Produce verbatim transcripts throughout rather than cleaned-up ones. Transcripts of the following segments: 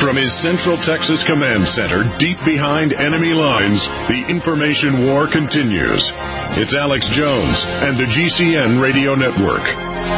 From his Central Texas Command Center, deep behind enemy lines, the information war continues. It's Alex Jones and the G C N Radio Network.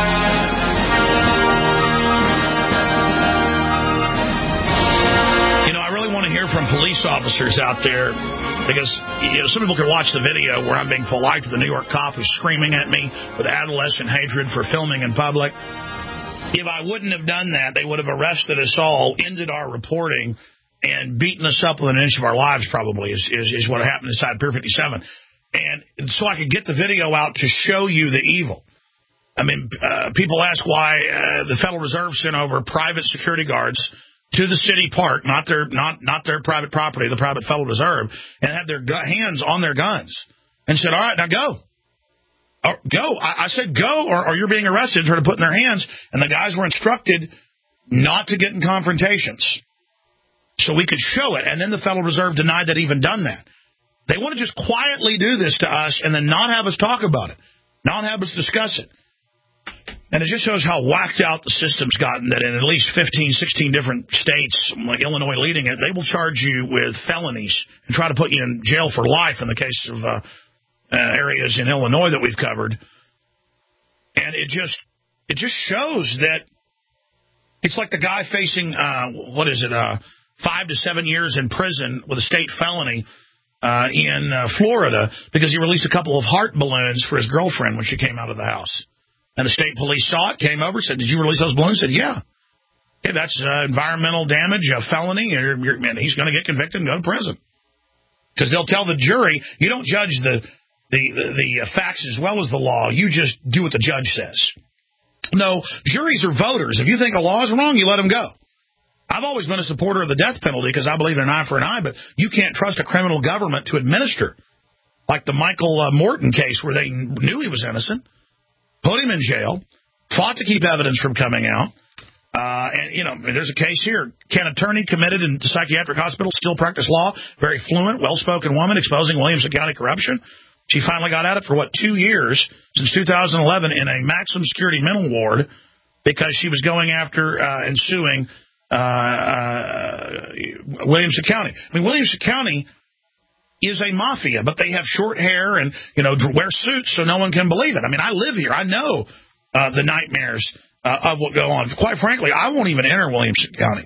You know, I really want to hear from police officers out there, because you know, some people can watch the video where I'm being polite to the New York cop who's screaming at me with adolescent hatred for filming in public. If I wouldn't have done that, they would have arrested us all, ended our reporting, and beaten us up with an inch of our lives, probably, is, is, is what happened inside Pier fifty-seven. And so I could get the video out to show you the evil. I mean, uh, people ask why uh, the Federal Reserve sent over private security guards to the city park, not their not not their private property, the private Federal Reserve, and had their gu- hands on their guns and said, all right, now go. Or go. I, I said go, or, or you're being arrested, trying to put in their hands. And the guys were instructed not to get in confrontations so we could show it. And then the Federal Reserve denied that even done that. They want to just quietly do this to us and then not have us talk about it, not have us discuss it. And it just shows how whacked out the system's gotten, that in at least fifteen, sixteen different states, like Illinois leading it, they will charge you with felonies and try to put you in jail for life in the case of uh, uh, areas in Illinois that we've covered. And it just it just shows that it's like the guy facing, uh, what is it, uh, five to seven years in prison with a state felony uh, in uh, Florida because he released a couple of heart balloons for his girlfriend when she came out of the house. And the state police saw it, came over, said, did you release those balloons? Said, yeah. Okay, that's uh, environmental damage, a felony, and you're, you're, he's going to get convicted and go to prison. Because they'll tell the jury, you don't judge the, the, the, the facts as well as the law. You just do what the judge says. No, juries are voters. If you think a law is wrong, you let them go. I've always been a supporter of the death penalty because I believe in an eye for an eye, but you can't trust a criminal government to administer. Like the Michael uh, Morton case where they knew he was innocent. Put him in jail, fought to keep evidence from coming out. Uh, and, you know, there's a case here. Can attorney committed in the psychiatric hospital still practice law? Very fluent, well-spoken woman exposing Williamson County corruption. She finally got at it for, what, two years, since two thousand eleven, in a maximum security mental ward because she was going after uh, and suing uh, uh, Williamson County. I mean, Williamson County is a mafia, but they have short hair and, you know, wear suits so no one can believe it. I mean, I live here. I know uh, the nightmares uh, of what go on. Quite frankly, I won't even enter Williamson County.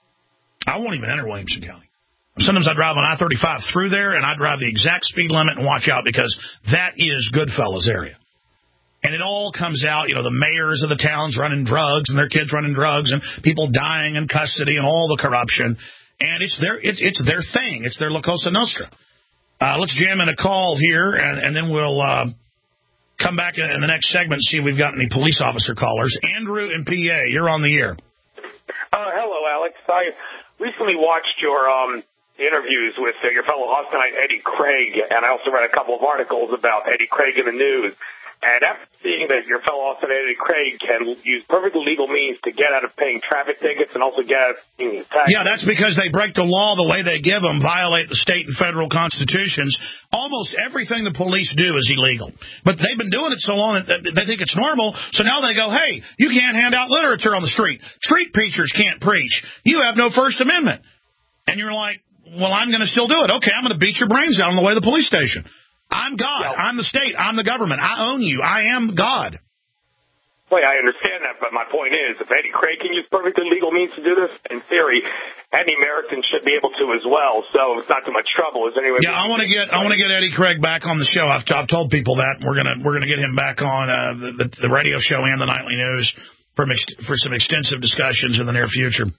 I won't even enter Williamson County. Sometimes I drive on I thirty-five through there, and I drive the exact speed limit and watch out because that is Goodfellas area. And it all comes out, you know, the mayors of the towns running drugs and their kids running drugs and people dying in custody and all the corruption. And it's their, it's, it's their thing. It's their La Cosa Nostra. Uh, let's jam in a call here, and, and then we'll uh, come back in the next segment and see if we've got any police officer callers. Andrew in P A, you're on the air. Uh, hello, Alex. I recently watched your um, interviews with uh, your fellow Austinite Eddie Craig, and I also read a couple of articles about Eddie Craig in the news. And after seeing that your fellow Austinite Eddie Craig can use perfectly legal means to get out of paying traffic tickets and also get out of paying taxes. Yeah, that's because they break the law the way they give them, violate the state and federal constitutions. Almost everything the police do is illegal. But they've been doing it so long that they think it's normal, so now they go, hey, you can't hand out literature on the street. Street preachers can't preach. You have no First Amendment. And you're like, well, I'm going to still do it. Okay, I'm going to beat your brains out on the way to the police station. I'm God. Yeah. I'm the state. I'm the government. I own you. I am God. Well, I understand that, but my point is, if Eddie Craig can use perfectly legal means to do this, in theory, any American should be able to as well. So it's not too much trouble. Is anyway? Yeah, I want to get I want to get Eddie Craig back on the show. I've, I've told people that we're gonna we're gonna get him back on uh, the, the the radio show and the nightly news for for some extensive discussions in the near future.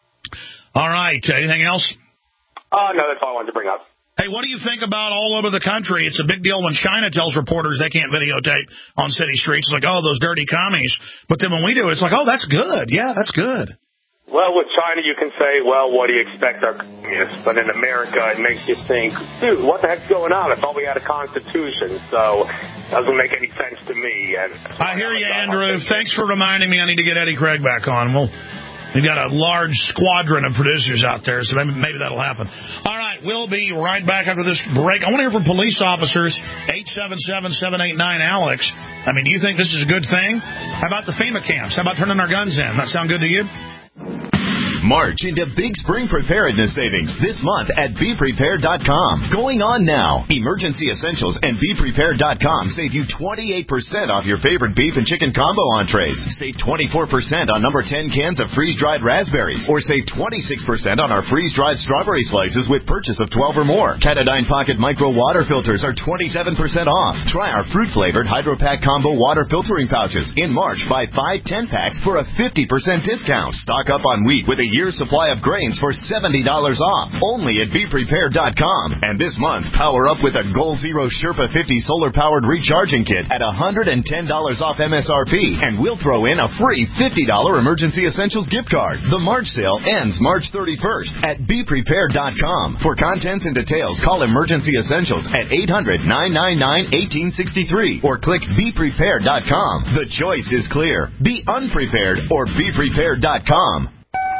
All right. Anything else? Uh, no, that's all I wanted to bring up. Hey, what do you think about all over the country? It's a big deal when China tells reporters they can't videotape on city streets. It's like, oh, those dirty commies. But then when we do it, it's like, oh, that's good. Yeah, that's good. Well, with China, you can say, well, what do you expect our communists? But in America, it makes you think, dude, what the heck's going on? I thought we had a constitution, so it doesn't make any sense to me. And I hear you, Andrew. Thanks for reminding me I need to get Eddie Craig back on. We'll... We've got a large squadron of producers out there, so maybe, maybe that'll happen. All right, we'll be right back after this break. I want to hear from police officers, eight seven seven, seven eight nine, Alex. I mean, do you think this is a good thing? How about the FEMA camps? How about turning our guns in? That sound good to you? March into big spring preparedness savings this month at be prepared dot com. Going on now. Emergency Essentials and be prepared dot com save you twenty-eight percent off your favorite beef and chicken combo entrees. Save twenty-four percent on number ten cans of freeze-dried raspberries. Or save twenty-six percent on our freeze-dried strawberry slices with purchase of twelve or more. Katadyn Pocket Micro Water Filters are twenty-seven percent off. Try our fruit-flavored Hydro-Pack Combo Water Filtering Pouches. In March, buy five ten-packs for a fifty percent discount. Stock up on wheat with a year's supply of grains for seventy dollars off. Only at be prepared dot com. And this month, power up with a Goal Zero Sherpa fifty solar-powered recharging kit at one hundred ten dollars off M S R P. And we'll throw in a free fifty dollars Emergency Essentials gift card. The March sale ends March thirty-first at be prepared dot com. For contents and details, call Emergency Essentials at eight hundred, nine nine nine, one eight six three or click be prepared dot com. The choice is clear. Be unprepared or be prepared dot com.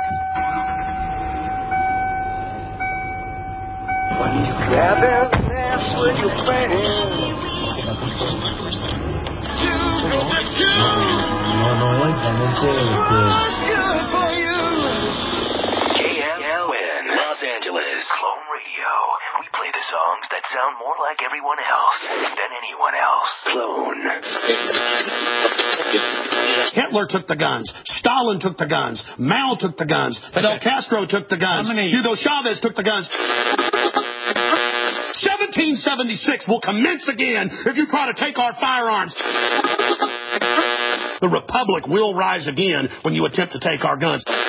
Los Angeles, Clone Radio. We play the songs that sound more like everyone else than anyone else. Clone. Hitler took the guns. Stalin took the guns. Mao took the guns. Fidel Castro took the guns. Hugo Chavez took the guns. seventeen seventy-six will commence again if you try to take our firearms. The Republic will rise again when you attempt to take our guns. I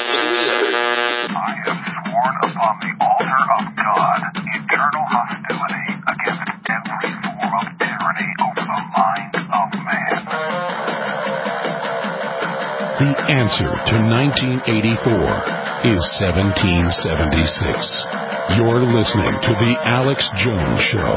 have sworn upon the altar of God eternal hostility against every form of tyranny over the mind of man. The answer to nineteen eighty-four is seventeen seventy-six. You're listening to The Alex Jones Show.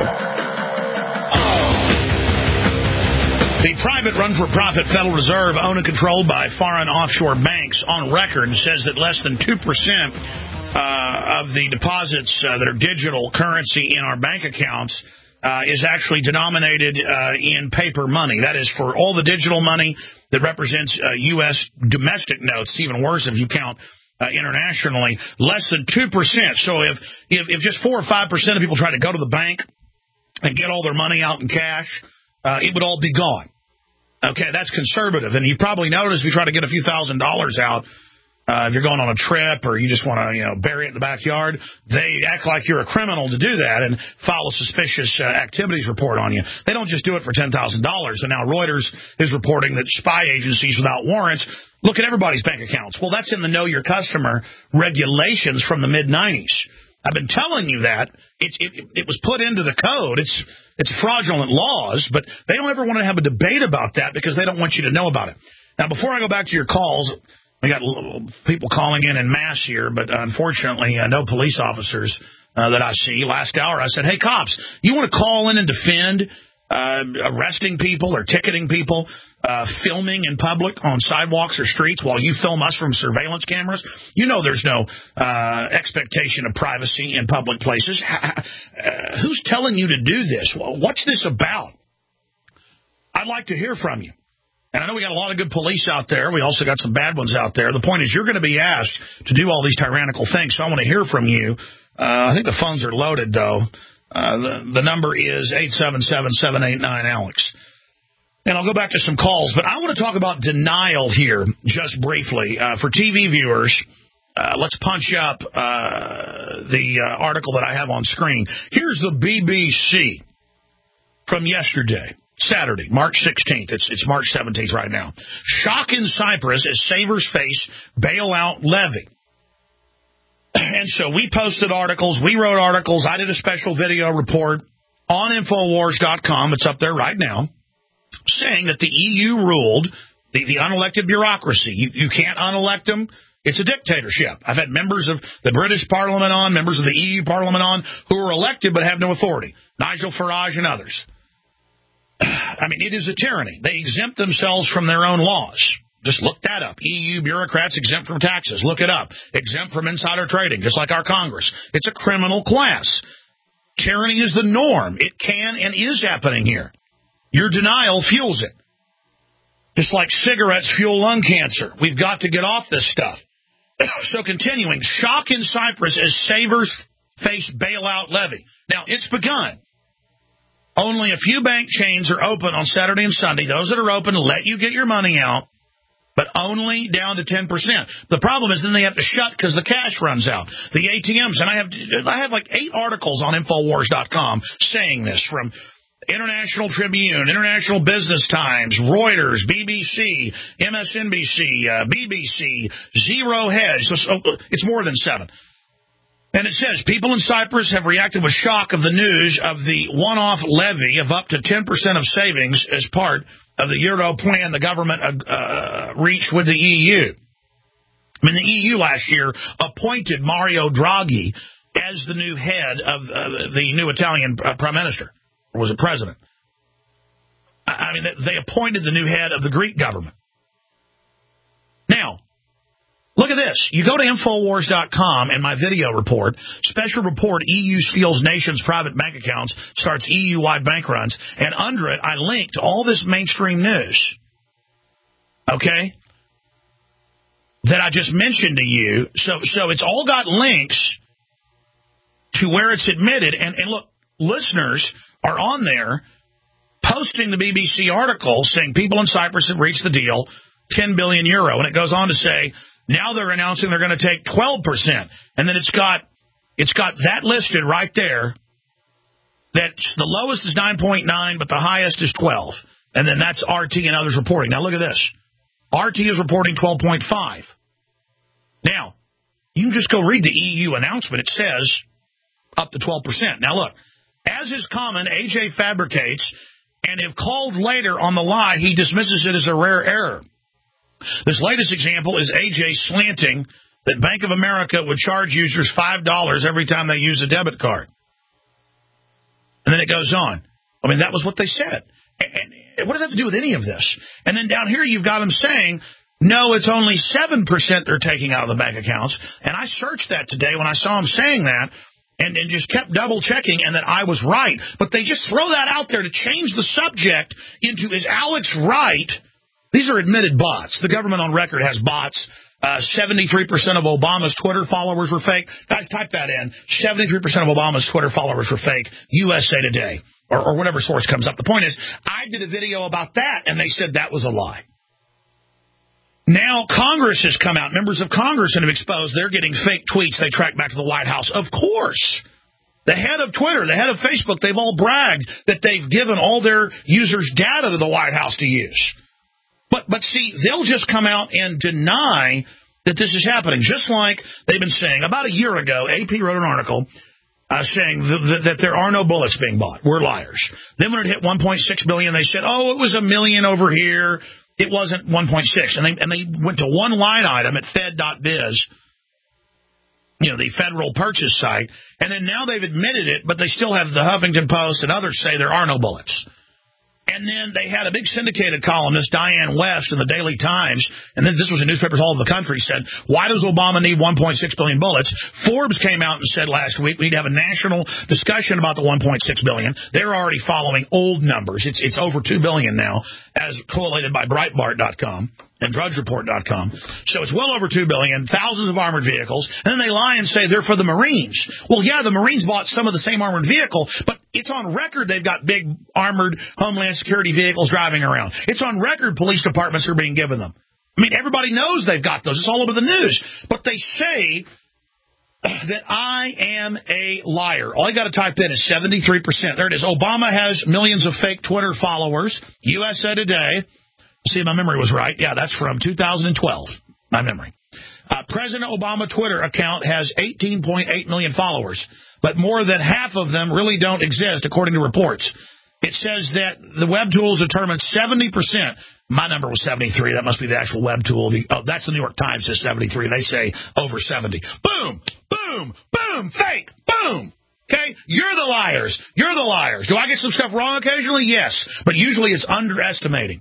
The private run-for-profit Federal Reserve, owned and controlled by foreign offshore banks, on record says that less than two percent uh, of the deposits uh, that are digital currency in our bank accounts uh, is actually denominated uh, in paper money. That is, for all the digital money that represents uh, U S domestic notes. It's even worse if you count uh, internationally. Less than two percent. So if, if, if just four or five percent of people try to go to the bank and get all their money out in cash, uh, it would all be gone. Okay, that's conservative. And you've probably noticed if you try to get a few thousand dollars out, uh, if you're going on a trip or you just want to, you know, bury it in the backyard, they act like you're a criminal to do that and file a suspicious uh, activities report on you. They don't just do it for ten thousand dollars. And now Reuters is reporting that spy agencies without warrants look at everybody's bank accounts. Well, that's in the Know Your Customer regulations from the mid nineties. I've been telling you that. It, it, it was put into the code. It's it's fraudulent laws, but they don't ever want to have a debate about that because they don't want you to know about it. Now, before I go back to your calls, we got people calling in en masse here, but unfortunately, uh, no police officers uh, that I see. Last hour, I said, hey, cops, you want to call in and defend uh, arresting people or ticketing people, uh, filming in public on sidewalks or streets while you film us from surveillance cameras? You know there's no uh, expectation of privacy in public places. Uh, who's telling you to do this? Well, what's this about? I'd like to hear from you. And I know we got a lot of good police out there. We also got some bad ones out there. The point is you're going to be asked to do all these tyrannical things, so I want to hear from you. Uh, I think the phones are loaded, though. Uh, the, the number is eight seven seven, seven eight nine, Alex. And I'll go back to some calls, but I want to talk about denial here just briefly. Uh, for T V viewers, uh, let's punch up uh, the uh, article that I have on screen. Here's the B B C from yesterday, Saturday, March sixteenth. It's, it's March seventeenth right now. Shock in Cyprus as savers face bailout levy. And so we posted articles, we wrote articles, I did a special video report on Infowars dot com, it's up there right now, saying that the E U ruled, the, the unelected bureaucracy, you, you can't unelect them, it's a dictatorship. I've had members of the British Parliament on, members of the E U Parliament on, who are elected but have no authority, Nigel Farage and others. I mean, it is a tyranny. They exempt themselves from their own laws. Just look that up. E U bureaucrats exempt from taxes. Look it up. Exempt from insider trading, just like our Congress. It's a criminal class. Tyranny is the norm. It can and is happening here. Your denial fuels it. Just like cigarettes fuel lung cancer. We've got to get off this stuff. So continuing, shock in Cyprus as savers face bailout levy. Now, it's begun. Only a few bank chains are open on Saturday and Sunday. Those that are open let you get your money out, but only down to ten percent. The problem is then they have to shut because the cash runs out. The A T Ms, and I have I have like eight articles on Infowars dot com saying this, from International Tribune, International Business Times, Reuters, B B C, M S N B C, uh, B B C, Zero Hedge. So, so it's more than seven. And it says, people in Cyprus have reacted with shock of the news of the one-off levy of up to ten percent of savings as part of the Euro plan the government uh, reached with the E U. I mean, the E U last year appointed Mario Draghi as the new head of uh, the new Italian uh, prime minister, or was it president? I mean, they appointed the new head of the Greek government. Now, look at this. You go to Infowars dot com and my video report, special report, E U steals nation's private bank accounts, starts E U-wide bank runs, and under it I linked to all this mainstream news, okay, that I just mentioned to you. So so it's all got links to where it's admitted. And, and look, listeners are on there posting the B B C article saying people in Cyprus have reached the deal, ten billion euro. And it goes on to say, now they're announcing they're going to take twelve percent. And then it's got it's got that listed right there. That the lowest is nine point nine, but the highest is twelve. And then that's R T and others reporting. Now look at this. R T is reporting twelve point five. Now, you can just go read the E U announcement. It says up to twelve percent. Now look, as is common, A J fabricates, and if called later on the lie, he dismisses it as a rare error. This latest example is A J slanting that Bank of America would charge users five dollars every time they use a debit card. And then it goes on. I mean, that was what they said. And what does that have to do with any of this? And then down here you've got them saying, no, it's only seven percent they're taking out of the bank accounts. And I searched that today when I saw them saying that and, and just kept double-checking and that I was right. But they just throw that out there to change the subject into, is Alex right? These are admitted bots. The government on record has bots. Uh, seventy-three percent of Obama's Twitter followers were fake. Guys, type that in. seventy-three percent of Obama's Twitter followers were fake. U S A Today. Or, or whatever source comes up. The point is, I did a video about that, and they said that was a lie. Now Congress has come out. Members of Congress have exposed they're getting fake tweets they track back to the White House. Of course. The head of Twitter, the head of Facebook, they've all bragged that they've given all their users' data to the White House to use. But, but see, they'll just come out and deny that this is happening, just like they've been saying. About a year ago, A P wrote an article uh, saying th- th- that there are no bullets being bought. We're liars. Then when it hit one point six billion dollars, they said, oh, it was a million over here. It wasn't one point six. And they, and they went to one line item at fed dot biz, you know, the federal purchase site, and then now they've admitted it, but they still have the Huffington Post and others say there are no bullets. And then they had a big syndicated columnist, Diane West, in the Daily Times, and then this was in newspapers all over the country, said, why does Obama need one point six billion bullets? Forbes came out and said last week we need to have a national discussion about the one point six billion. They're already following old numbers. It's it's over two billion now, as collated by Breitbart dot com and Drudge Report dot com. So it's well over two billion, thousands of armored vehicles, and then they lie and say they're for the Marines. Well, yeah, the Marines bought some of the same armored vehicle, but it's on record they've got big armored Homeland Security vehicles driving around. It's on record police departments are being given them. I mean, everybody knows they've got those. It's all over the news. But they say that I am a liar. All you got to type in is seventy-three percent. There it is. Obama has millions of fake Twitter followers. U S A Today. See, my memory was right. Yeah, that's from two thousand twelve, my memory. Uh, President Obama Twitter account has eighteen point eight million followers, but more than half of them really don't exist, according to reports. It says that the web tools determined seventy percent. My number was seventy-three. That must be the actual web tool. Oh, that's the New York Times says seventy-three. They say over seventy. Boom, boom, boom, fake, boom. Okay? You're the liars. You're the liars. Do I get some stuff wrong occasionally? Yes, but usually it's underestimating.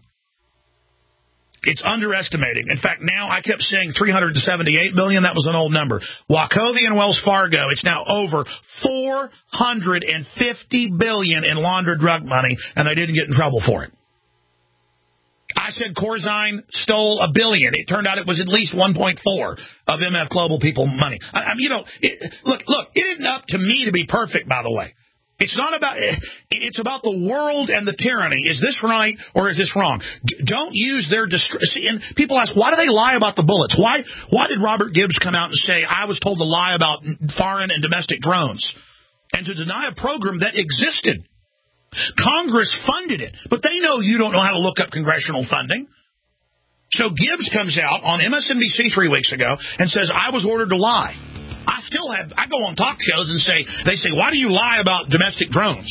It's underestimating. In fact, now I kept saying three hundred seventy-eight billion dollars. That was an old number. Wachovia and Wells Fargo, it's now over four hundred fifty billion dollars in laundered drug money, and they didn't get in trouble for it. I said Corzine stole a billion. It turned out it was at least one point four of M F Global people money. I, I mean, you know, it, look, look, it isn't up to me to be perfect, by the way. It's not about, it's about the world and the tyranny. Is this right or is this wrong? Don't use their distress. And people ask, why do they lie about the bullets? Why, why did Robert Gibbs come out and say, I was told to lie about foreign and domestic drones and to deny a program that existed? Congress funded it, but they know you don't know how to look up congressional funding. So Gibbs comes out on M S N B C three weeks ago and says, I was ordered to lie. I still have, I go on talk shows and say, they say, why do you lie about domestic drones?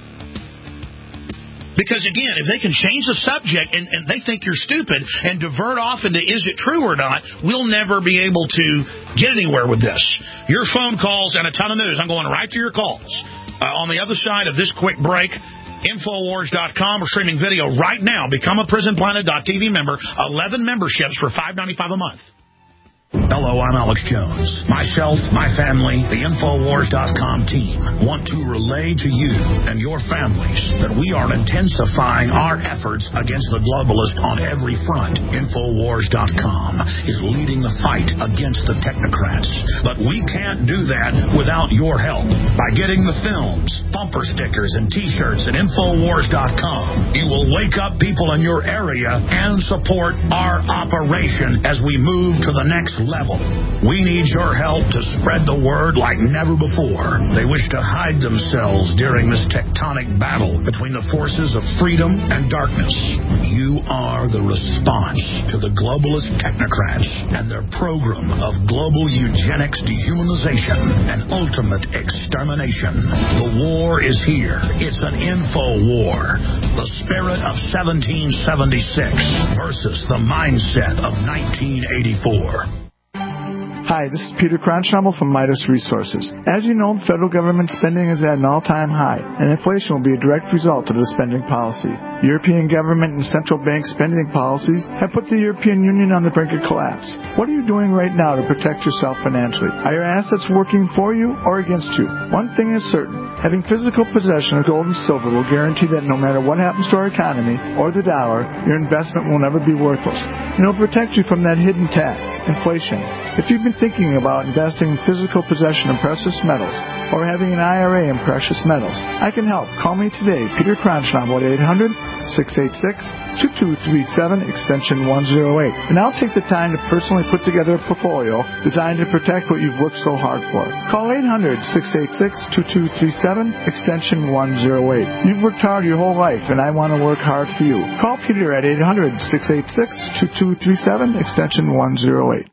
Because, again, if they can change the subject and, and they think you're stupid and divert off into is it true or not, we'll never be able to get anywhere with this. Your phone calls and a ton of news. I'm going right to your calls. Uh, on the other side of this quick break, Infowars dot com. We're streaming video right now. Become a prison planet dot T V member. eleven memberships for five dollars and ninety-five cents a month. Hello, I'm Alex Jones. Myself, my family, the Infowars dot com team want to relay to you and your families that we are intensifying our efforts against the globalists on every front. Infowars dot com is leading the fight against the technocrats. But we can't do that without your help. By getting the films, bumper stickers, and T-shirts at Infowars dot com, you will wake up people in your area and support our operation as we move to the next level. We need your help to spread the word like never before. They wish to hide themselves during this tectonic battle between the forces of freedom and darkness. You are the response to the globalist technocrats and their program of global eugenics, dehumanization, and ultimate extermination. The war is here. It's an info war. The spirit of seventeen seventy-six versus the mindset of nineteen eighty-four. Hi, this is Peter Kronschnabel from Midas Resources. As you know, the federal government spending is at an all-time high, and inflation will be a direct result of the spending policy. European government and central bank spending policies have put the European Union on the brink of collapse. What are you doing right now to protect yourself financially? Are your assets working for you or against you? One thing is certain. Having physical possession of gold and silver will guarantee that no matter what happens to our economy or the dollar, your investment will never be worthless. And it will protect you from that hidden tax, inflation. If you've been thinking about investing in physical possession of precious metals or having an I R A in precious metals, I can help. Call me today, Peter Kronschnabel, at eight hundred, six eight six, two two three seven, extension one oh eight. And I'll take the time to personally put together a portfolio designed to protect what you've worked so hard for. Call eight hundred, six eight six, two two three seven, extension one oh eight. You've worked hard your whole life, and I want to work hard for you. Call Peter at eight hundred, six eight six, two two three seven, extension one oh eight.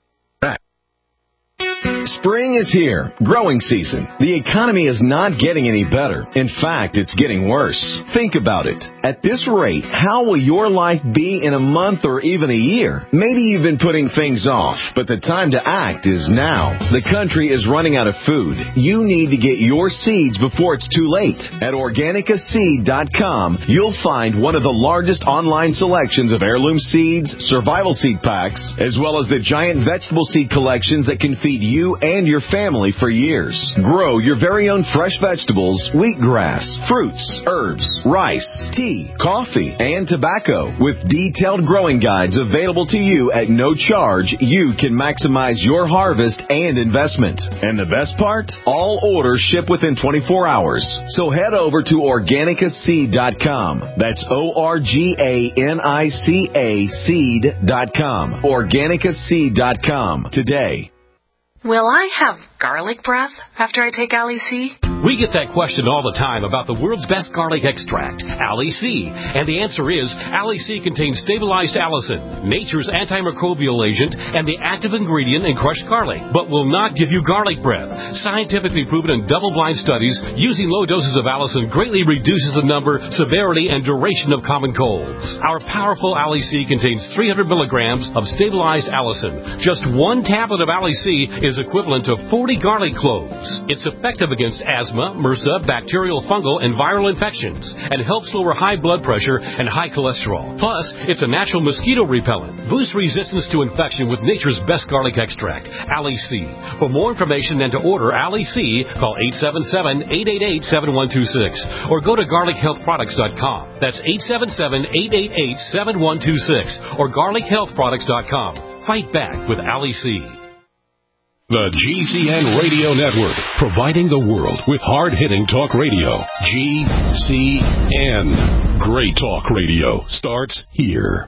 Spring is here. Growing season. The economy is not getting any better. In fact, it's getting worse. Think about it. At this rate, how will your life be in a month or even a year? Maybe you've been putting things off, but the time to act is now. The country is running out of food. You need to get your seeds before it's too late. At Organica Seed dot com, you'll find one of the largest online selections of heirloom seeds, survival seed packs, as well as the giant vegetable seed collections that can feed you and your family for years. Grow your very own fresh vegetables, wheatgrass, fruits, herbs, rice, tea, coffee, and tobacco. With detailed growing guides available to you at no charge, you can maximize your harvest and investment. And the best part? All orders ship within twenty-four hours. So head over to Organica Seed dot com. That's O R G A N I C A seed dot com. Organica Seed dot com today. Will I have garlic breath after I take Ali C? We get that question all the time about the world's best garlic extract, Ali C. And the answer is, Ali C contains stabilized allicin, nature's antimicrobial agent, and the active ingredient in crushed garlic, but will not give you garlic breath. Scientifically proven in double-blind studies, using low doses of allicin greatly reduces the number, severity, and duration of common colds. Our powerful Ali C contains three hundred milligrams of stabilized allicin. Just one tablet of Ali C is equivalent to forty Daily Garlic Cloves. It's effective against asthma, MRSA, bacterial, fungal, and viral infections, and helps lower high blood pressure and high cholesterol. Plus, it's a natural mosquito repellent. Boost resistance to infection with nature's best garlic extract, Ali C. For more information and to order Ali C, call eight seven seven, eight eight eight, seven one two six or go to garlic health products dot com. That's eight seven seven, eight eight eight, seven one two six or garlic health products dot com. Fight back with Ali C. The G C N Radio Network, providing the world with hard-hitting talk radio. G C N. Great talk radio starts here.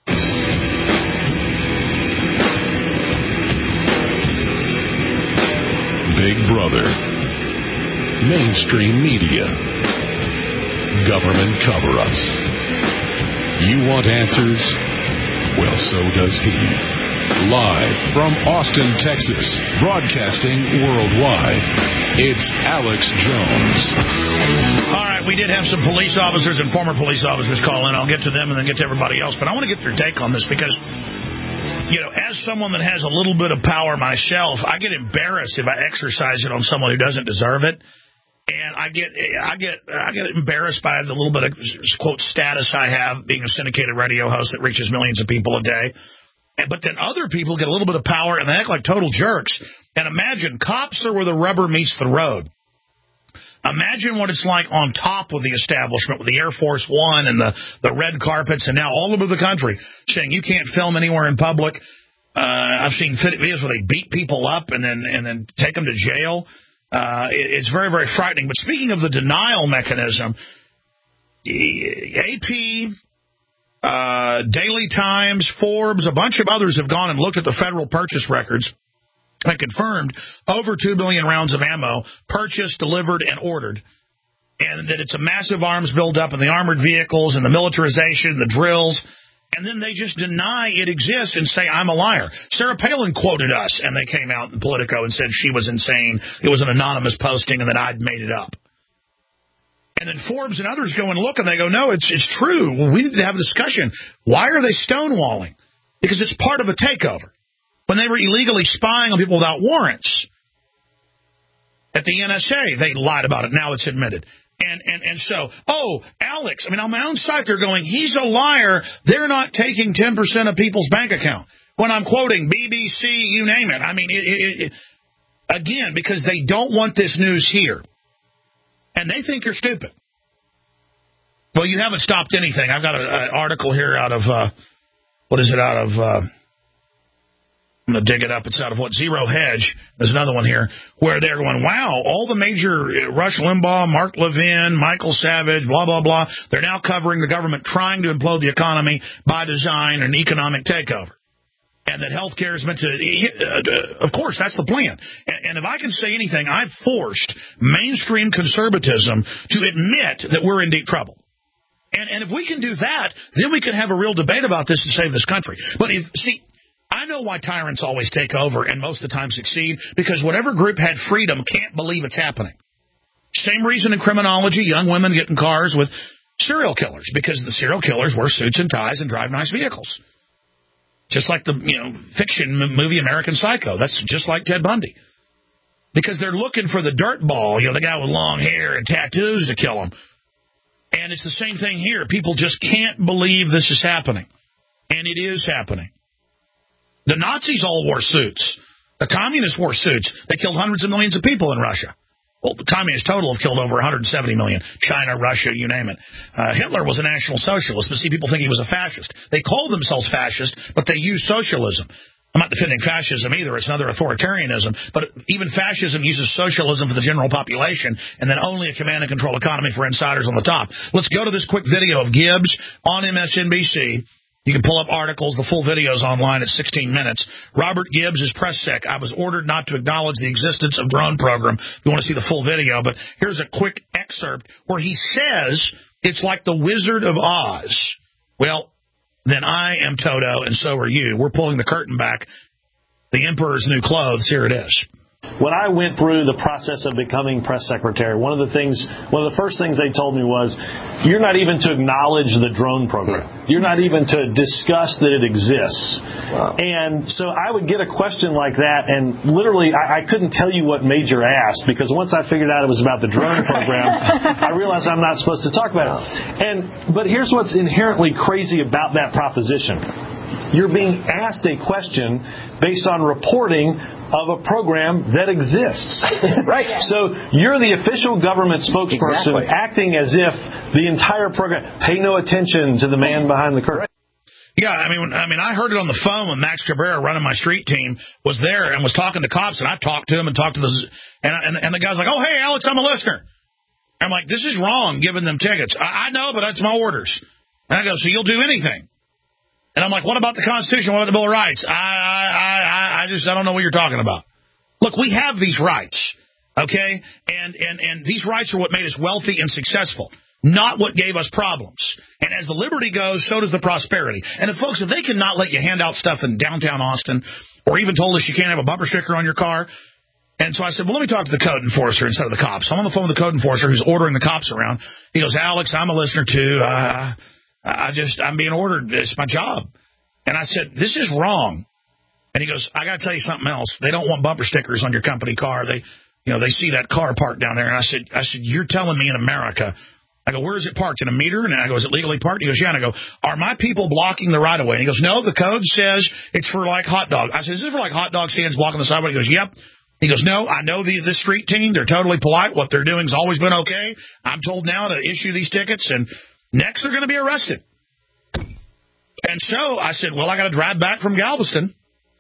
Big Brother. Mainstream media. Government cover-ups. You want answers? Well, so does he. Live from Austin, Texas, broadcasting worldwide, it's Alex Jones. All right, we did have some police officers and former police officers call in. I'll get to them and then get to everybody else. But I want to get their take on this because, you know, as someone that has a little bit of power myself, I get embarrassed if I exercise it on someone who doesn't deserve it. And I get, I get, I get embarrassed by the little bit of, quote, status I have being a syndicated radio host that reaches millions of people a day. But then other people get a little bit of power and they act like total jerks. And imagine, cops are where the rubber meets the road. Imagine what it's like on top of the establishment with the Air Force One and the, the red carpets and now all over the country saying you can't film anywhere in public. Uh, I've seen videos where they beat people up and then and then take them to jail. Uh, it, it's very, very frightening. But speaking of the denial mechanism, A P... Uh, Daily Times, Forbes, a bunch of others have gone and looked at the federal purchase records and confirmed over two billion rounds of ammo purchased, delivered, and ordered, and that it's a massive arms buildup in the armored vehicles and the militarization, the drills, and then they just deny it exists and say, I'm a liar. Sarah Palin quoted us, and they came out in Politico and said she was insane. It was an anonymous posting and that I'd made it up. And then Forbes and others go and look, and they go, no, it's it's true. Well, we need to have a discussion. Why are they stonewalling? Because it's part of a takeover. When they were illegally spying on people without warrants at the N S A, they lied about it. Now it's admitted. And and and so, oh, Alex, I mean, on my own site, they're going, he's a liar. They're not taking ten percent of people's bank account. When I'm quoting B B C, you name it. I mean, it, it, it, again, because they don't want this news here. And they think you're stupid. Well, you haven't stopped anything. I've got an article here out of, uh, what is it, out of, uh, I'm going to dig it up. It's out of what, Zero Hedge. There's another one here where they're going, wow, all the major, Rush Limbaugh, Mark Levin, Michael Savage, blah, blah, blah, they're now covering the government trying to implode the economy by design and economic takeover. And that health care is meant to, uh, of course, that's the plan. And, and if I can say anything, I've forced mainstream conservatism to admit that we're in deep trouble. And, and if we can do that, then we can have a real debate about this to save this country. But if, see, I know why tyrants always take over and most of the time succeed, because whatever group had freedom can't believe it's happening. Same reason in criminology, young women get in cars with serial killers, because the serial killers wear suits and ties and drive nice vehicles. Just like the, you know, fiction movie American Psycho. That's just like Ted Bundy. Because they're looking for the dirt ball, you know, the guy with long hair and tattoos to kill him. And it's the same thing here. People just can't believe this is happening. And it is happening. The Nazis all wore suits. The communists wore suits. They killed hundreds of millions of people in Russia. Well, the communists total have killed over one hundred seventy million. China, Russia, you name it. Uh, Hitler was a National Socialist, but see, people think he was a fascist. They called themselves fascist, but they used socialism. I'm not defending fascism either. It's another authoritarianism. But even fascism uses socialism for the general population and then only a command and control economy for insiders on the top. Let's go to this quick video of Gibbs on M S N B C. You can pull up articles. The full video is online at sixteen minutes. Robert Gibbs is press sec. I was ordered not to acknowledge the existence of drone program. If you want to see the full video, but here's a quick excerpt where he says it's like the Wizard of Oz. Well, then I am Toto, and so are you. We're pulling the curtain back. The Emperor's New Clothes. Here it is. when I went through the process of becoming press secretary, one of the things, one of the first things they told me was, you're not even to acknowledge the drone program. You're not even to discuss that it exists. Wow. And so I would get a question like that, and literally I, I couldn't tell you what major asked, because once I figured out it was about the drone program, I realized I'm not supposed to talk about it. And but here's what's inherently crazy about that proposition. You're being asked a question based on reporting of a program that exists. Right. So you're the official government spokesperson exactly. acting as if the entire program, pay no attention to the man behind the curtain. Yeah, I mean, I mean, I heard it on the phone when Max Cabrera, running my street team, was there and was talking to cops, and I talked to him and talked to the, and and, and the guy's like, oh, hey, Alex, I'm a listener. I'm like, this is wrong, giving them tickets. I, I know, but that's my orders. And I go, so you'll do anything? And I'm like, what about the Constitution? What about the Bill of Rights? I, I, I, I just, I don't know what you're talking about. Look, we have these rights, okay? And, and, and these rights are what made us wealthy and successful, not what gave us problems. And as the liberty goes, so does the prosperity. And if folks, if they cannot let you hand out stuff in downtown Austin, or even told us you can't have a bumper sticker on your car, and so I said, well, let me talk to the code enforcer instead of the cops. I'm on the phone with the code enforcer who's ordering the cops around. He goes, Alex, I'm a listener too. Uh, I just, I'm being ordered. It's my job. And I said, this is wrong. And he goes, I got to tell you something else. They don't want bumper stickers on your company car. They, you know, they see that car parked down there. And I said, I said, you're telling me in America. I go, where is it parked? In a meter? And I go, is it legally parked? He goes, yeah. And I go, are my people blocking the right of way? And he goes, no, the code says it's for like hot dog. I said, is this for like hot dog stands blocking the sidewalk? He goes, yep. He goes, no, I know the, this street team. They're totally polite. What they're doing has always been okay. I'm told now to issue these tickets, and next they're going to be arrested. And so I said, well, I got to drive back from Galveston.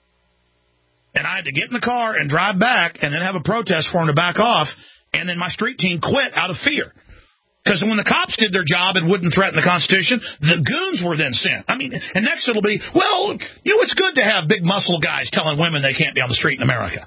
And I had to get in the car and drive back and then have a protest for them to back off. And then my street team quit out of fear. Because when the cops did their job and wouldn't threaten the Constitution, the goons were then sent. I mean, and next it'll be, well, you know, it's good to have big muscle guys telling women they can't be on the street in America.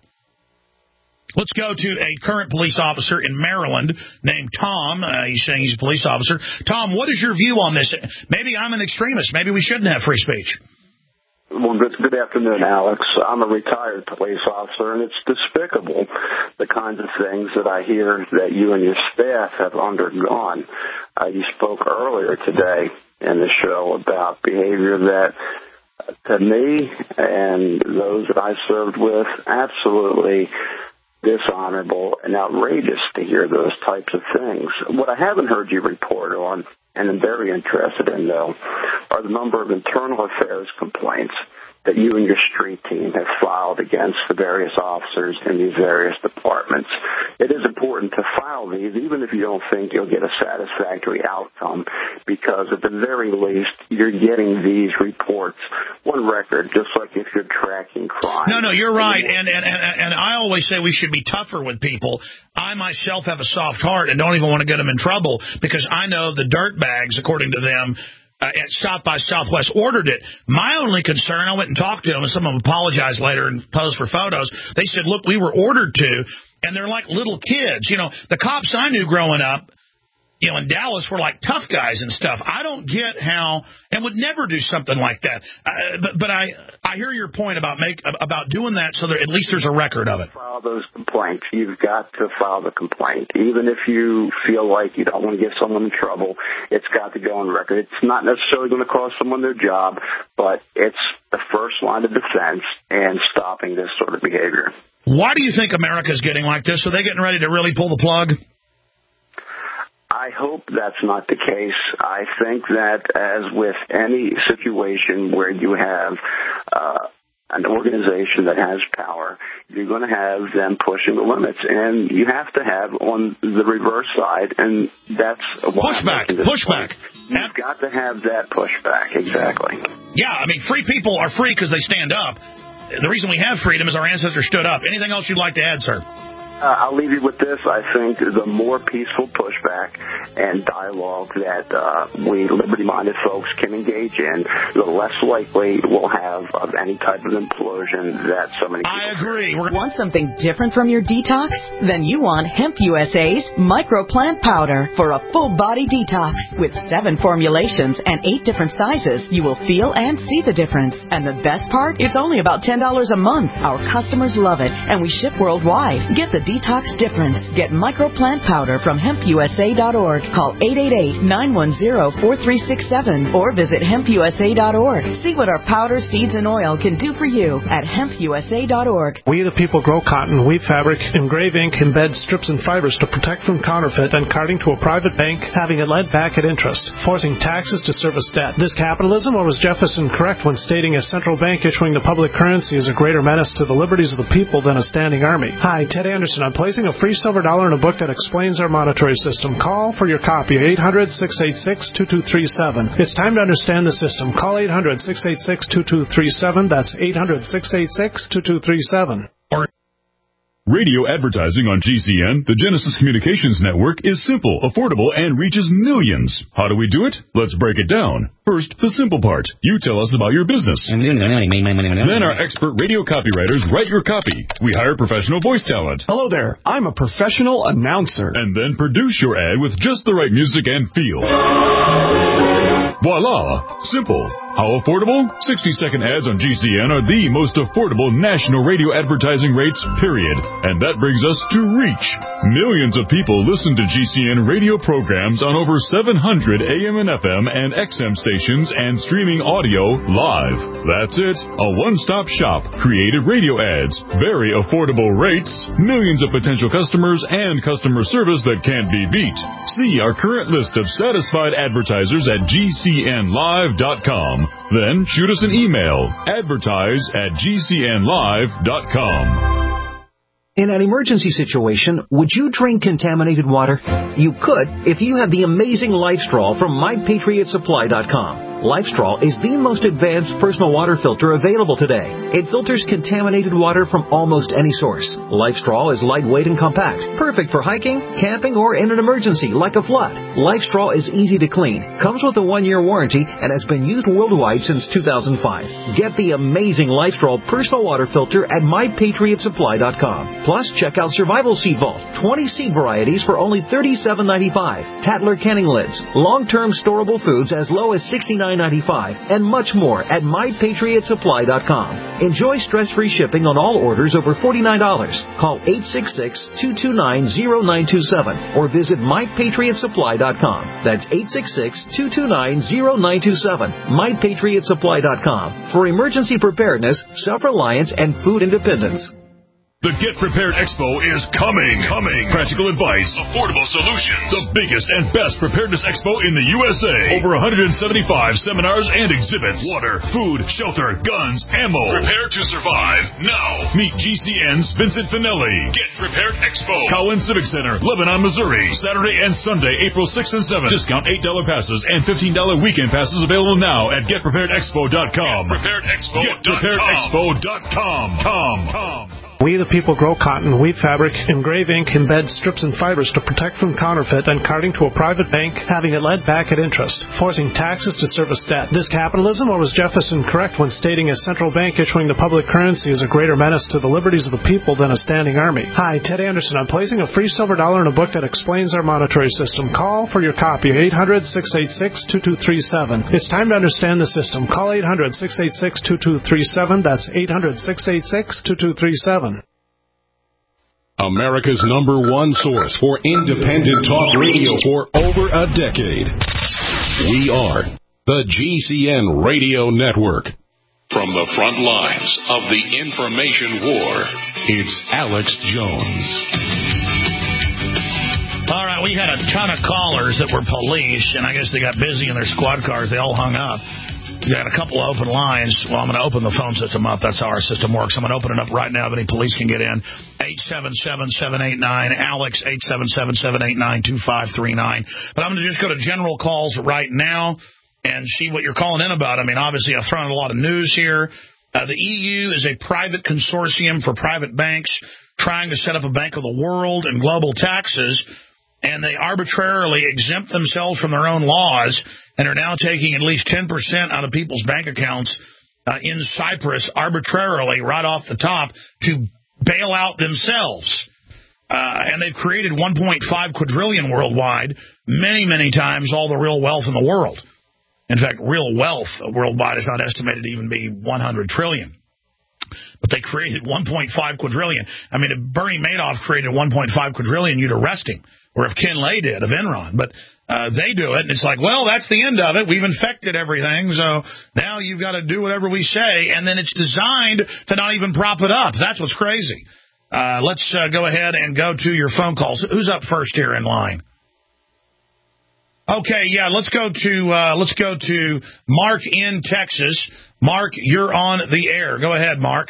Let's go to a current police officer in Maryland named Tom. Uh, he's saying he's a police officer. Tom, what is your view on this? Maybe I'm an extremist. Maybe we shouldn't have free speech. Well, good, good afternoon, Alex. I'm a retired police officer, and it's despicable, the kinds of things that I hear that you and your staff have undergone. Uh, you spoke earlier today in the show about behavior that, uh, to me and those that I served with, absolutely dishonorable and outrageous to hear those types of things. What I haven't heard you report on, and I'm very interested in, though, are the number of internal affairs complaints that you and your street team have filed against the various officers in these various departments. It is important to file these, even if you don't think you'll get a satisfactory outcome, because at the very least, you're getting these reports on record, just like if you're tracking crime. No, no, you're right, and, and, and, and I always say we should be tougher with people. I myself have a soft heart and don't even want to get them in trouble, because I know the dirtbags, according to them, Uh, at South by Southwest ordered it. My only concern, I went and talked to them, and some of them apologized later and posed for photos. They said, look, we were ordered to, and they're like little kids. You know, the cops I knew growing up, you know, in Dallas were like tough guys and stuff. I don't get how, and would never do something like that. Uh, but but I I hear your point about make about doing that so that at least there's a record of it. File those complaints. You've got to file the complaint. Even if you feel like you don't want to get someone in trouble, it's got to go on record. It's not necessarily going to cost someone their job, but it's the first line of defense in stopping this sort of behavior. Why do you think America's getting like this? Are they getting ready to really pull the plug? I hope that's not the case. I think that, as with any situation where you have uh, an organization that has power, you're going to have them pushing the limits, and you have to have on the reverse side, and that's pushback. Pushback. You've got to have that pushback. Exactly. Yeah, I mean, free people are free because they stand up. The reason we have freedom is our ancestors stood up. Anything else you'd like to add, sir? Uh, I'll leave you with this. I think the more peaceful pushback and dialogue that uh, we liberty-minded folks can engage in, the less likely we'll have of any type of implosion that so many people... I agree. We're... Want something different from your detox? Then you want Hemp U S A's Microplant Powder for a full-body detox. With seven formulations and eight different sizes, you will feel and see the difference. And the best part? It's only about ten dollars a month. Our customers love it, and we ship worldwide. Get the detox difference. Get Microplant Powder from hemp u s a dot org. Call eight eight eight, nine one zero, four three six seven or visit hemp u s a dot org. See what our powder, seeds, and oil can do for you at hemp u s a dot org. We the people grow cotton, weave fabric, engrave ink, embed strips and fibers to protect from counterfeit and carting to a private bank, having it led back at interest, forcing taxes to service debt. This capitalism, or was Jefferson correct when stating a central bank issuing the public currency is a greater menace to the liberties of the people than a standing army? Hi, Ted Anderson. I'm placing a free silver dollar in a book that explains our monetary system. Call for your copy, eight hundred, six eight six, two two three seven. It's time to understand the system. Call eight hundred, six eight six, two two three seven. That's eight hundred, six eight six, two two three seven. Radio advertising on G C N, the Genesis Communications Network, is simple, affordable, and reaches millions. How do we do it? Let's break it down. First, the simple part. You tell us about your business. Then our expert radio copywriters write your copy. We hire professional voice talent. Hello there. I'm a professional announcer. And then produce your ad with just the right music and feel. Voila! Simple. How affordable? sixty-second ads on G C N are the most affordable national radio advertising rates, period. And that brings us to reach. Millions of people listen to G C N radio programs on over seven hundred A M and F M and X M stations and streaming audio live. That's it. A one-stop shop. Creative radio ads. Very affordable rates. Millions of potential customers and customer service that can't be beat. See our current list of satisfied advertisers at G C N live dot com. Then shoot us an email. Advertise at G C N live dot com. In an emergency situation, would you drink contaminated water? You could if you have the amazing LifeStraw from my patriot supply dot com. LifeStraw is the most advanced personal water filter available today. It filters contaminated water from almost any source. LifeStraw is lightweight and compact, perfect for hiking, camping, or in an emergency like a flood. LifeStraw is easy to clean, comes with a one-year warranty, and has been used worldwide since two thousand five. Get the amazing LifeStraw personal water filter at my patriot supply dot com. Plus, check out Survival Seed Vault, twenty seed varieties for only thirty-seven ninety-five. Tatler canning lids, long-term storable foods as low as sixty-nine ninety-five, and much more at my patriot supply dot com. Enjoy stress-free shipping on all orders over forty-nine dollars. Call eight six six, two two nine, zero nine two seven or visit my patriot supply dot com. That's eight six six, two two nine, zero nine two seven. my patriot supply dot com for emergency preparedness, self-reliance, and food independence. The Get Prepared Expo is coming, coming. Practical advice, affordable solutions. The biggest and best preparedness expo in the U S A. Over one hundred seventy-five seminars and exhibits. Water, food, shelter, guns, ammo. Prepare to survive. Now, meet G C N's Vincent Finelli. Get Prepared Expo. Cowan Civic Center, Lebanon, Missouri. Saturday and Sunday, April sixth and seventh. Discount eight dollars passes and fifteen dollars weekend passes available now at get prepared expo dot com. Get Prepared Expo dot com. get prepared expo dot com. Com, com. We the people grow cotton, weave fabric, engrave ink, embed strips and fibers to protect from counterfeit and carting to a private bank, having it led back at interest, forcing taxes to service debt. This capitalism, or was Jefferson correct when stating a central bank issuing the public currency is a greater menace to the liberties of the people than a standing army? Hi, Ted Anderson. I'm placing a free silver dollar in a book that explains our monetary system. Call for your copy, eight hundred, six eight six, two two three seven. It's time to understand the system. Call eight hundred, six eight six, two two three seven. That's eight hundred, six eight six, two two three seven. America's number one source for independent talk radio for over a decade. We are the G C N Radio Network. From the front lines of the information war, it's Alex Jones. All right, we had a ton of callers that were police, and I guess they got busy in their squad cars. They all hung up. We got a couple of open lines. Well, I'm going to open the phone system up. That's how our system works. I'm going to open it up right now if any police can get in. eight seven seven, seven eight nine, Alex, eight seven seven, seven eight nine, two five three nine. But I'm going to just go to general calls right now and see what you're calling in about. I mean, obviously, I've thrown a lot of news here. Uh, the E U is a private consortium for private banks trying to set up a Bank of the World and global taxes, and they arbitrarily exempt themselves from their own laws and are now taking at least ten percent out of people's bank accounts uh, in Cyprus arbitrarily right off the top to bail out themselves. Uh, and they've created one point five quadrillion worldwide, many, many times all the real wealth in the world. In fact, real wealth worldwide is not estimated to even be one hundred trillion. But they created one point five quadrillion. I mean, if Bernie Madoff created one point five quadrillion, you'd arrest him. Or if Ken Lay did of Enron. But uh, they do it, and it's like, well, that's the end of it. We've infected everything, so now you've got to do whatever we say. And then it's designed to not even prop it up. That's what's crazy. Uh, let's uh, go ahead and go to your phone calls. Who's up first here in line? Okay, yeah, let's go to uh, let's go to Mark in Texas. Mark, you're on the air. Go ahead, Mark.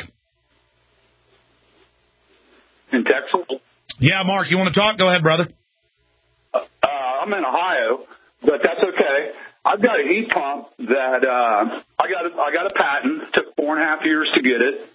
In Texas? Yeah, Mark, you want to talk? Go ahead, brother. Uh, I'm in Ohio, but that's okay. I've got a heat pump that uh, I got. A, I got a patent. Took four and a half years to get it,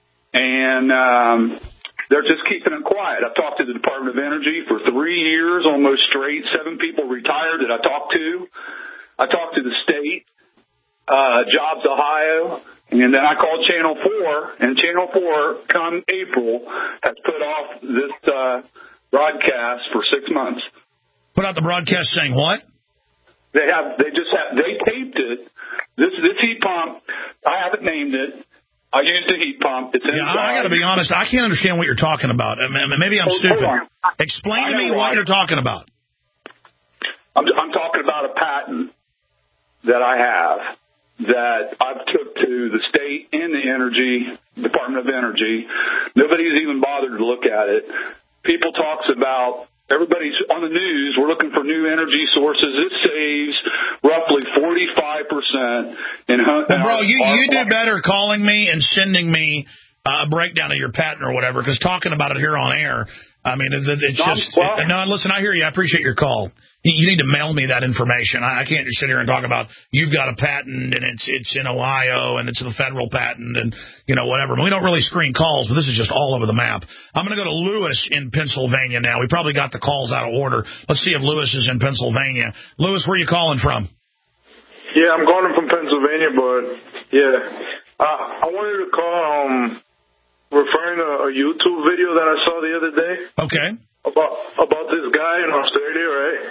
and um, they're just keeping it quiet. I've talked to the Department of Energy for three years, almost straight. Seven people retired that I talked to. I talked to the state, uh, Jobs Ohio, and then I called Channel four, and Channel four, come April, has put off this uh, broadcast for six months. Put out the broadcast saying what? They have. They just have. They taped it. This this heat pump. I haven't named it. I used a heat pump. It's yeah, I got to be honest. I can't understand what you're talking about. I mean, maybe I'm hold, stupid. Hold Explain to me what you're talking about. I'm, I'm talking about a patent that I have that I've took to the state and the energy Department of Energy. Nobody's even bothered to look at it. People talks about. Everybody's on the news. We're looking for new energy sources. It saves roughly forty-five percent in well, bro, you, you do better calling me and sending me a breakdown of your patent or whatever, because talking about it here on air, I mean, it's just... It, no, listen, I hear you. I appreciate your call. You need to mail me that information. I can't just sit here and talk about you've got a patent and it's it's in Ohio and it's the federal patent and, you know, whatever. We don't really screen calls, but this is just all over the map. I'm going to go to Lewis in Pennsylvania now. We probably got the calls out of order. Let's see if Lewis is in Pennsylvania. Lewis, where are you calling from? Yeah, I'm calling from Pennsylvania, but, yeah. Uh, I wanted to call um, referring to a YouTube video that I saw the other day. Okay. About, about this guy in Australia, right?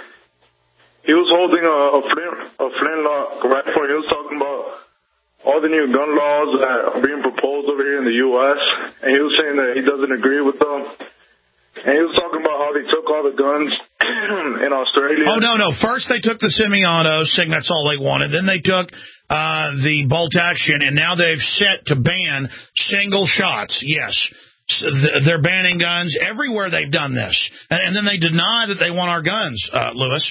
He was holding a, a flint a flintlock rifle. He was talking about all the new gun laws that are being proposed over here in the U S And he was saying that he doesn't agree with them. And he was talking about how they took all the guns in Australia. Oh, no, no. First they took the semi-auto, saying that's all they wanted. Then they took uh, the bolt action, and now they've set to ban single shots. Yes. They're banning guns everywhere they've done this. And then they deny that they want our guns, uh, Lewis.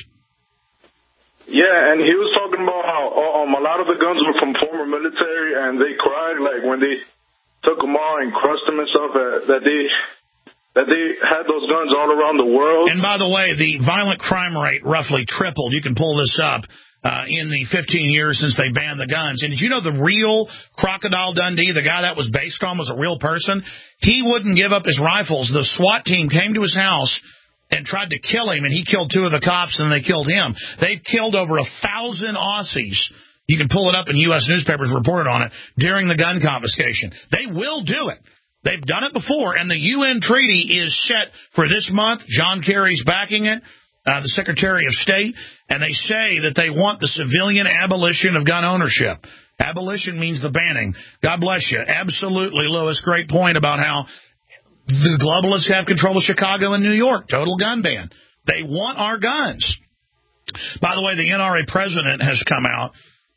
Yeah, and he was talking about how um, a lot of the guns were from former military, and they cried, like, when they took them all and crushed them and stuff, uh, that they that they had those guns all around the world. And by the way, the violent crime rate roughly tripled. You can pull this up. Uh, in the fifteen years since they banned the guns. And did you know the real Crocodile Dundee, the guy that was based on, was a real person? He wouldn't give up his rifles. The SWAT team came to his house and tried to kill him, and he killed two of the cops, and they killed him. They've killed over a thousand Aussies. You can pull it up in U S newspapers reported on it during the gun confiscation. They will do it. They've done it before, and the U N treaty is set for this month. John Kerry's backing it. Uh, the Secretary of State, and they say that they want the civilian abolition of gun ownership. Abolition means the banning. God bless you. Absolutely, Lewis. Great point about how the globalists have control of Chicago and New York. Total gun ban. They want our guns. By the way, the N R A president has come out.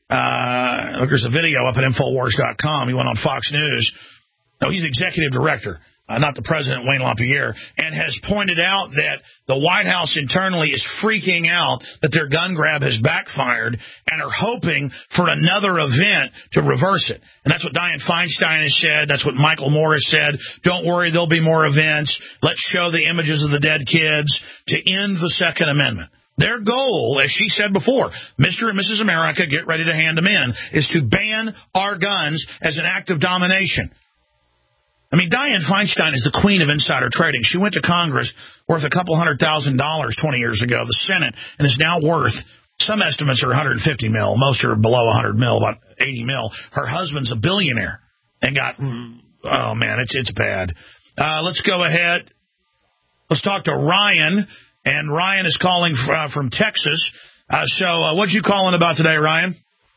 Uh, there's a video up at Infowars dot com. He went on Fox News. No, he's executive director. Uh, not the president, Wayne LaPierre, and has pointed out that the White House internally is freaking out that their gun grab has backfired and are hoping for another event to reverse it. And that's what Dianne Feinstein has said. That's what Michael Moore has said. Don't worry, there'll be more events. Let's show the images of the dead kids to end the Second Amendment. Their goal, as she said before, Mister and Missus America, get ready to hand them in, is to ban our guns as an act of domination. I mean, Dianne Feinstein is the queen of insider trading. She went to Congress worth a couple hundred thousand dollars twenty years ago, the Senate, and is now worth, some estimates are one hundred fifty mil. Most are below one hundred mil, about eighty mil. Her husband's a billionaire and got, oh, man, it's it's bad. Uh, let's go ahead. Let's talk to Ryan. And Ryan is calling uh, from Texas. Uh, so uh, what you calling about today, Ryan?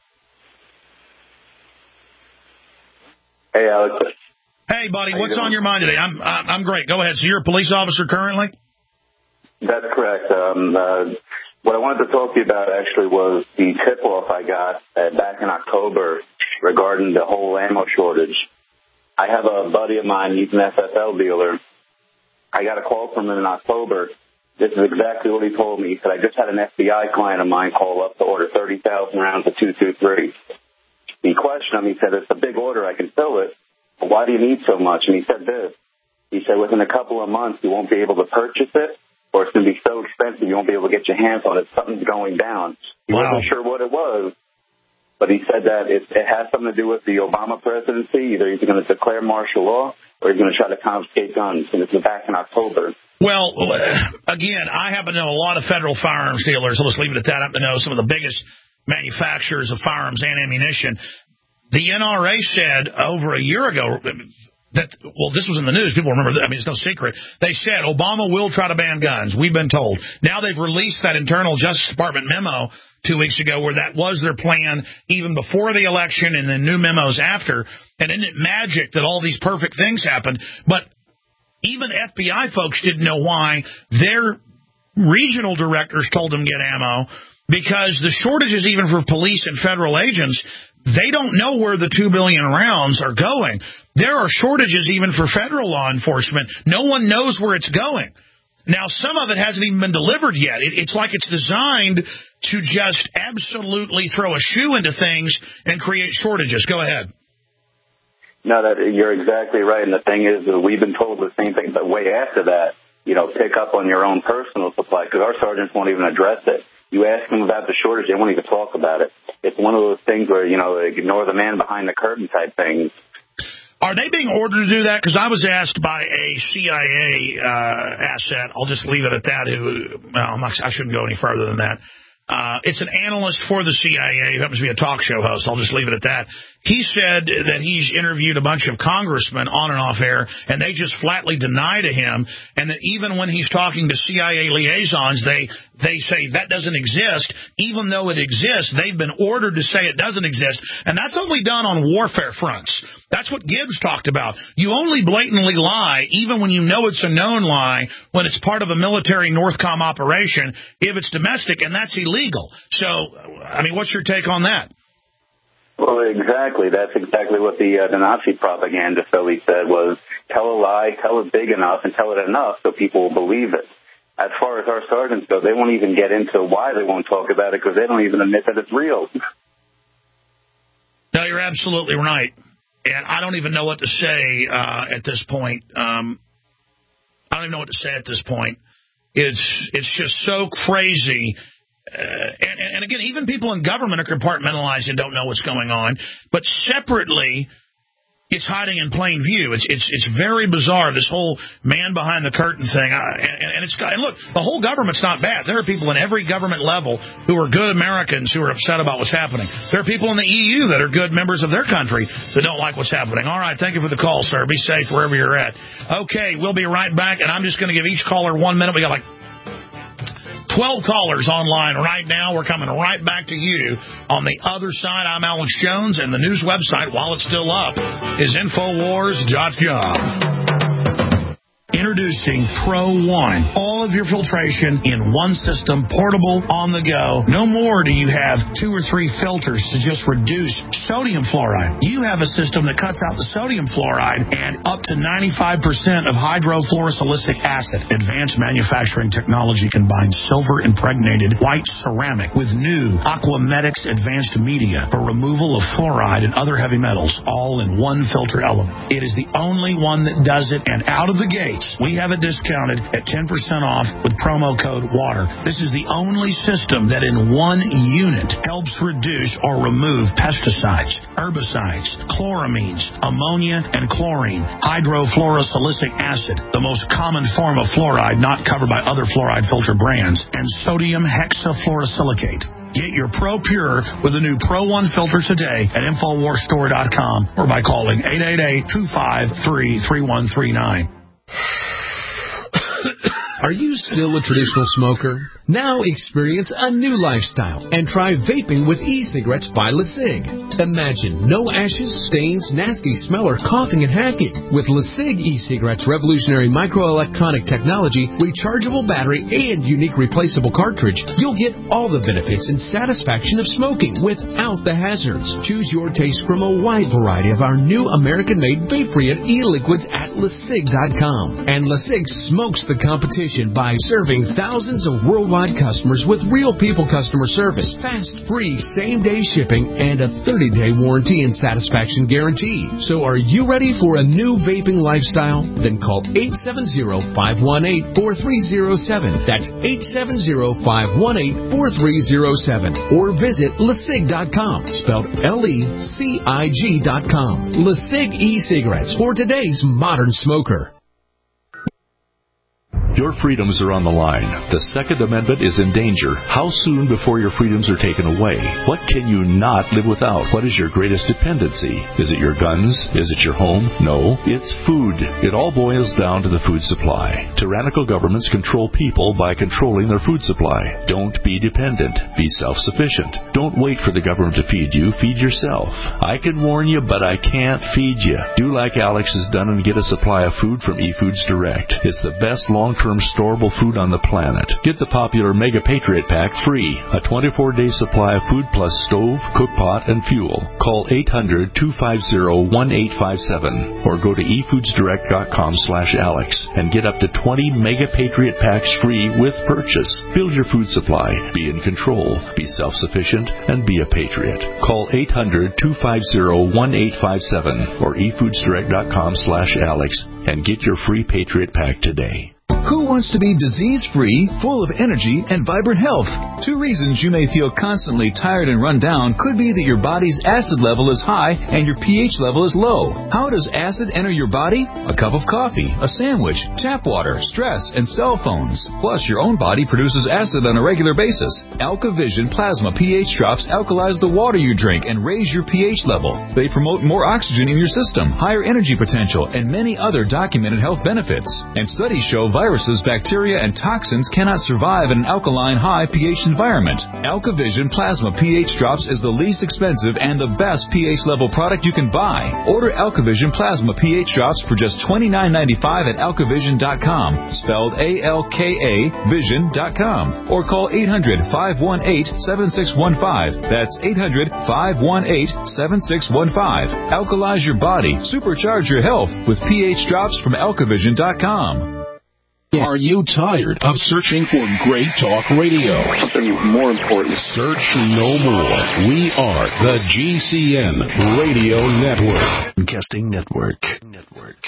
Hey, Alex. Hey, buddy. How What's you on your mind today? I'm I'm great. Go ahead. So you're a police officer currently? That's correct. Um, uh, what I wanted to talk to you about actually was the tip-off I got uh, back in October regarding the whole ammo shortage. I have a buddy of mine. He's an F F L dealer. I got a call from him in October. This is exactly what he told me. He said, I just had an F B I client of mine call up to order thirty thousand rounds of two twenty-three. He questioned him. He said, it's a big order. I can fill it. But why do you need so much? And he said this. He said, within a couple of months, you won't be able to purchase it, or it's going to be so expensive you won't be able to get your hands on it. Something's going down. He wow. wasn't sure what it was, but he said that it, it has something to do with the Obama presidency. Either he's going to declare martial law or he's going to try to confiscate guns. And this is back in October. Well, again, I happen to know a lot of federal firearms dealers. I'll just leave it at that. I happen to know some of the biggest manufacturers of firearms and ammunition. The N R A said over a year ago that, well, this was in the news. People remember that. I mean, it's no secret. They said Obama will try to ban guns. We've been told. Now they've released that internal Justice Department memo two weeks ago where that was their plan even before the election and then new memos after. And isn't it magic that all these perfect things happened? But even F B I folks didn't know why their regional directors told them get ammo, because the shortages even for police and federal agents, they don't know where the two billion rounds are going. There are shortages even for federal law enforcement. No one knows where it's going. Now, some of it hasn't even been delivered yet. It, it's like it's designed to just absolutely throw a shoe into things and create shortages. Go ahead. No, that you're exactly right. And the thing is, we've been told the same thing, but way after that, you know, pick up on your own personal supply, because our sergeants won't even address it. You ask them about the shortage, they won't even talk about it. It's one of those things where, you know, ignore the man behind the curtain type things. Are they being ordered to do that? Because I was asked by a C I A uh, asset, I'll just leave it at that, who, well, I'm not, I shouldn't go any further than that. Uh, it's an analyst for the C I A who happens to be a talk show host. I'll just leave it at that. He said that he's interviewed a bunch of congressmen on and off air, and they just flatly deny to him, and that even when he's talking to C I A liaisons, they they say that doesn't exist. Even though it exists, they've been ordered to say it doesn't exist, and that's only done on warfare fronts. That's what Gibbs talked about. You only blatantly lie, even when you know it's a known lie, when it's part of a military NORTHCOM operation, if it's domestic, and that's illegal. So, I mean, what's your take on that? Well, exactly. That's exactly what the, uh, the Nazi propaganda Philly said was, tell a lie, tell it big enough, and tell it enough so people will believe it. As far as our sergeants go, they won't even get into why they won't talk about it, because they don't even admit that it's real. No, you're absolutely right. And I don't even know what to say uh, at this point. Um, I don't even know what to say at this point. It's it's just so crazy. Uh, and, and again, even people in government are compartmentalized and don't know what's going on. But separately, it's hiding in plain view. It's it's it's very bizarre, this whole man behind the curtain thing. I, and, and it's and look, the whole government's not bad. There are people in every government level who are good Americans who are upset about what's happening. There are people in the E U that are good members of their country that don't like what's happening. All right, thank you for the call, sir. Be safe wherever you're at. Okay, we'll be right back, and I'm just going to give each caller one minute. We got like twelve callers online right now. We're coming right back to you. On the other side, I'm Alex Jones, and the news website, while it's still up, is Infowars dot com. Introducing Pro One. All of your filtration in one system, portable, on the go. No more do you have two or three filters to just reduce sodium fluoride. You have a system that cuts out the sodium fluoride and up to ninety-five percent of hydrofluorosilicic acid. Advanced manufacturing technology combines silver-impregnated white ceramic with new Aquamedics advanced media for removal of fluoride and other heavy metals, all in one filter element. It is the only one that does it, and out of the gates, we have it discounted at ten percent off with promo code WATER. This is the only system that in one unit helps reduce or remove pesticides, herbicides, chloramines, ammonia, and chlorine, hydrofluorosilicic acid, the most common form of fluoride not covered by other fluoride filter brands, and sodium hexafluorosilicate. Get your Pro Pure with the new Pro one filter today at Infowars Store dot com or by calling eight eight eight, two five three, three one three nine. Are you still a traditional smoker? Now experience a new lifestyle and try vaping with e-cigarettes by LeSig. Imagine no ashes, stains, nasty smell, or coughing and hacking. With LeSig e-cigarettes' revolutionary microelectronic technology, rechargeable battery, and unique replaceable cartridge, you'll get all the benefits and satisfaction of smoking without the hazards. Choose your taste from a wide variety of our new American-made Vaporeon e-liquids at LeSig dot com. And LeSig smokes the competition by serving thousands of worldwide customers with real people customer service, fast, free, same-day shipping, and a thirty-day warranty and satisfaction guarantee. So are you ready for a new vaping lifestyle? Then call eight seven zero, five one eight, four three zero seven. That's eight seven zero, five one eight, four three zero seven. Or visit LeSig dot com, spelled L E C I G dot com. LeSig e-cigarettes for today's modern smoker. Your freedoms are on the line. The Second Amendment is in danger. How soon before your freedoms are taken away? What can you not live without? What is your greatest dependency? Is it your guns? Is it your home? No, it's food. It all boils down to the food supply. Tyrannical governments control people by controlling their food supply. Don't be dependent. Be self-sufficient. Don't wait for the government to feed you. Feed yourself. I can warn you, but I can't feed you. Do like Alex has done and get a supply of food from eFoods Direct. It's the best long-term storable food on the planet. Get the popular Mega Patriot Pack free. A twenty-four day supply of food plus stove, cook pot, and fuel. Call eight hundred, two five zero, one eight five seven or go to e foods direct dot com slash Alex and get up to twenty Mega Patriot Packs free with purchase. Build your food supply. Be in control. Be self-sufficient and be a patriot. Call eight hundred, two five zero, one eight five seven or e foods direct dot com slash Alex and get your free Patriot Pack today. Who wants to be disease-free, full of energy, and vibrant health? Two reasons you may feel constantly tired and run down could be that your body's acid level is high and your pH level is low. How does acid enter your body? A cup of coffee, a sandwich, tap water, stress, and cell phones. Plus, your own body produces acid on a regular basis. AlkaVision Plasma pH drops alkalize the water you drink and raise your pH level. They promote more oxygen in your system, higher energy potential, and many other documented health benefits. And studies show viruses, bacteria, and toxins cannot survive in an alkaline high pH environment. AlkaVision Plasma pH Drops is the least expensive and the best pH level product you can buy. Order AlkaVision Plasma pH Drops for just twenty-nine ninety-five at alkavision dot com, spelled A L K A vision dot com, or call eight hundred, five one eight, seven six one five. That's eight hundred, five one eight, seven six one five. Alkalize your body, supercharge your health with pH Drops from alkavision dot com. Are you tired of searching for great talk radio? Something more important. Search no more. We are the G C N Radio Network. Broadcasting Network. Network.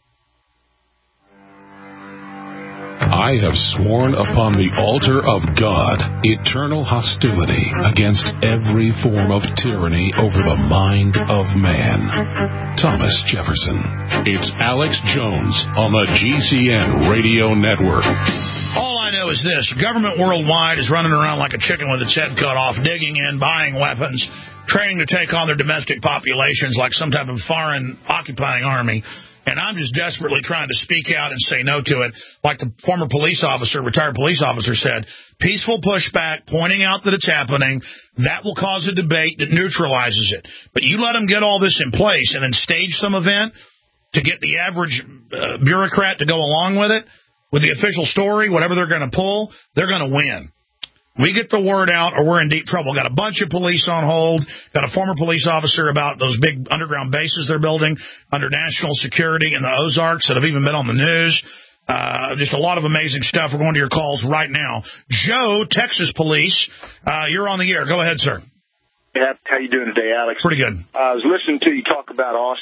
I have sworn upon the altar of God eternal hostility against every form of tyranny over the mind of man. Thomas Jefferson. It's Alex Jones on the G C N Radio Network. All I know is this. Government worldwide is running around like a chicken with its head cut off, digging in, buying weapons, training to take on their domestic populations like some type of foreign occupying army. And I'm just desperately trying to speak out and say no to it. Like the former police officer, retired police officer said, peaceful pushback, pointing out that it's happening, that will cause a debate that neutralizes it. But you let them get all this in place and then stage some event to get the average uh, bureaucrat to go along with it, with the official story, whatever they're going to pull, they're going to win. We get the word out or we're in deep trouble. Got a bunch of police on hold. Got a former police officer about those big underground bases they're building under national security in the Ozarks that have even been on the news. Uh, just a lot of amazing stuff. We're going to your calls right now. Joe, Texas Police, uh, you're on the air. Go ahead, sir. Yeah, how you doing today, Alex? Pretty good. I was listening to you talk about Austin,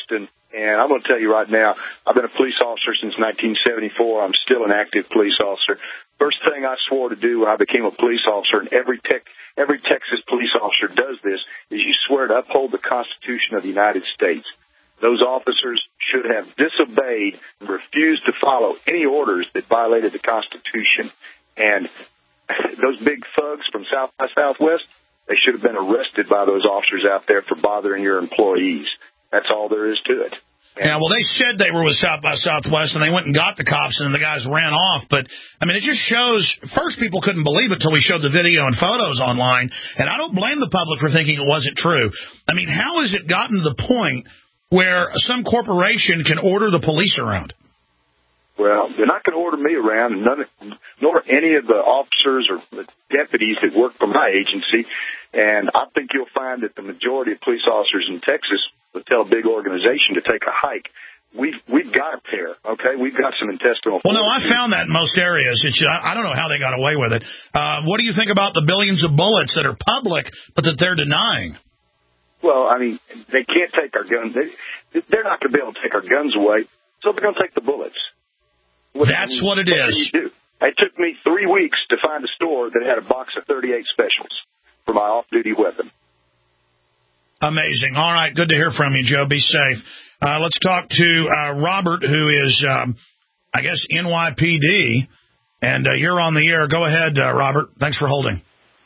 And I'm going to tell you right now, I've been a police officer since nineteen seventy-four. I'm still an active police officer. First thing I swore to do when I became a police officer, and every tech, every Texas police officer does this, is you swear to uphold the Constitution of the United States. Those officers should have disobeyed and refused to follow any orders that violated the Constitution. And those big thugs from South by Southwest, they should have been arrested by those officers out there for bothering your employees. That's all there is to it. Yeah, well, they said they were with South by Southwest, and they went and got the cops, and then the guys ran off. But, I mean, it just shows, first people couldn't believe it until we showed the video and photos online, and I don't blame the public for thinking it wasn't true. I mean, how has it gotten to the point where some corporation can order the police around? Well, they're not going to order me around, none, nor any of the officers or the deputies that work for my agency. And I think you'll find that the majority of police officers in Texas would tell a big organization to take a hike. We've we've got it there, okay? We've got some intestinal. Well, no, I found that in most areas. It's, I don't know how they got away with it. Uh, what do you think about the billions of bullets that are public, but that they're denying? Well, I mean, they can't take our guns. They, they're not going to be able to take our guns away, so they're going to take the bullets. What, That's I mean, what it what is. Do you do? It took me three weeks to find a store that had a box of thirty-eight specials for my off-duty weapon. Amazing. All right, good to hear from you, Joe. Be safe. Uh, let's talk to uh, Robert, who is, um, I guess, N Y P D, and uh, you're on the air. Go ahead, uh, Robert. Thanks for holding.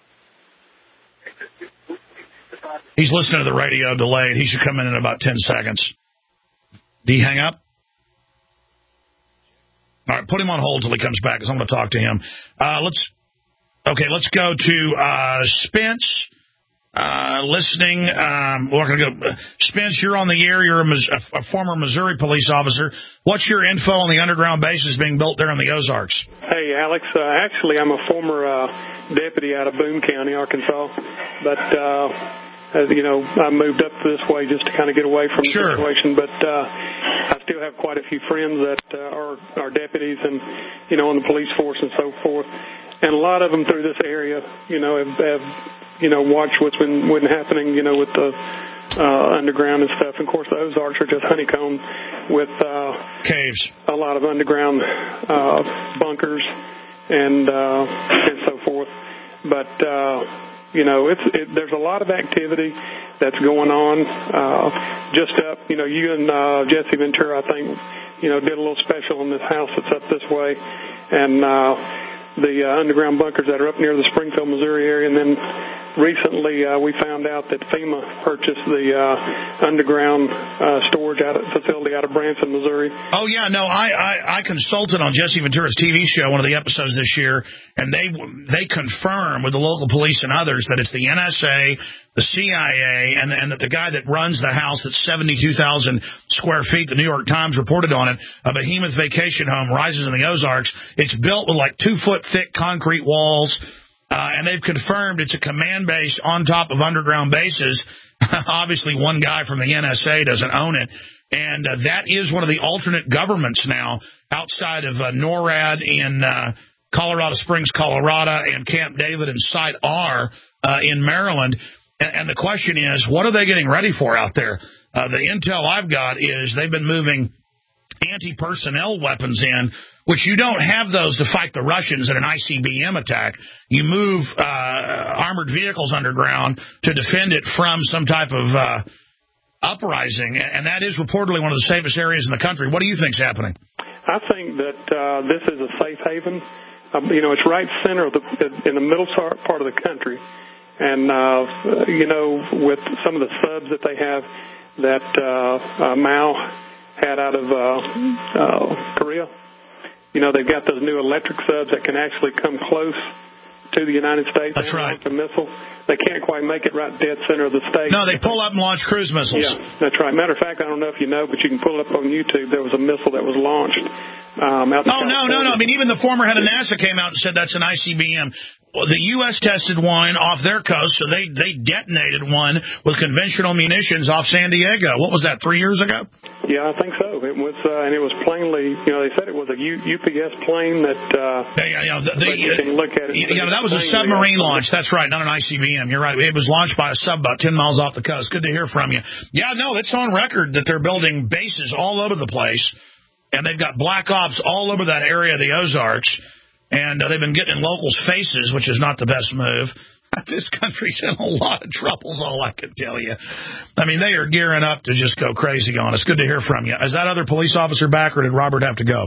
He's listening to the radio delayed. He should come in in about ten seconds. Do you hang up? All right, put him on hold till he comes back, because I'm going to talk to him. Uh, let's okay. Let's go to uh, Spence. Uh, listening. Um, we're going to go. Uh, Spence, you're on the air. You're a, a, a former Missouri police officer. What's your info on the underground bases being built there in the Ozarks? Hey, Alex. Uh, actually, I'm a former uh, deputy out of Boone County, Arkansas, but. Uh, As you know, I moved up this way just to kind of get away from the sure. situation. But uh, I still have quite a few friends that uh, are, are deputies and, you know, on the police force and so forth. And a lot of them through this area, you know, have, have you know, watched what's been, been happening, you know, with the uh, underground and stuff. And, of course, the Ozarks are just honeycombed with uh, caves, a lot of underground uh, bunkers and uh, and so forth. But uh You know, it's it, there's a lot of activity that's going on. Uh, just up, you know, you and uh, Jesse Ventura, I think, you know, did a little special on this house that's up this way, and uh, the uh, underground bunkers that are up near the Springfield, Missouri area. And then recently uh, we found out that FEMA purchased the uh, underground uh, storage out of, facility out of Branson, Missouri. Oh, yeah, no, I, I, I consulted on Jesse Ventura's T V show, one of the episodes this year, and they they confirm with the local police and others that it's the N S A, the C I A, and, and that the guy that runs the house that's seventy-two thousand square feet, the New York Times reported on it, a behemoth vacation home rises in the Ozarks. It's built with like two-foot thick concrete walls, uh, and they've confirmed it's a command base on top of underground bases. Obviously, one guy from the N S A doesn't own it. And uh, that is one of the alternate governments now outside of uh, NORAD in uh, Colorado Springs, Colorado, and Camp David and Site R uh, in Maryland. And, and the question is, what are they getting ready for out there? Uh, the intel I've got is they've been moving anti-personnel weapons in, which you don't have those to fight the Russians in an I C B M attack. You move uh, armored vehicles underground to defend it from some type of uh, uprising, and that is reportedly one of the safest areas in the country. What do you think's happening? I think that uh, this is a safe haven. Um, you know, it's right center of the in the middle part of the country, and uh, you know, with some of the subs that they have that uh, uh, Mao had out of uh, uh, Korea. You know, they've got those new electric subs that can actually come close to the United States. That's right. A missile. They can't quite make it right dead center of the state. No, they pull up and launch cruise missiles. Yeah, that's right. Matter of fact, I don't know if you know, but you can pull it up on YouTube. There was a missile that was launched Um, out oh, no, no, no. I mean, even the former head of NASA came out and said that's an I C B M. Well, the U S tested one off their coast, so they, they detonated one with conventional munitions off San Diego. What was that, three years ago? Yeah, I think so. It was, uh, and it was plainly, you know, they said it was a U, UPS plane that, uh, yeah, yeah, the, the, you can look at it. Yeah, that was a submarine launch. That's right, not an I C B M. You're right. It was launched by a sub about ten miles off the coast. Good to hear from you. Yeah, no, it's on record that they're building bases all over the place, and they've got black ops all over that area of the Ozarks. And uh, they've been getting in locals' faces, which is not the best move. This country's in a lot of trouble, is all I can tell you. I mean, they are gearing up to just go crazy on us. Good to hear from you. Is that other police officer back, or did Robert have to go?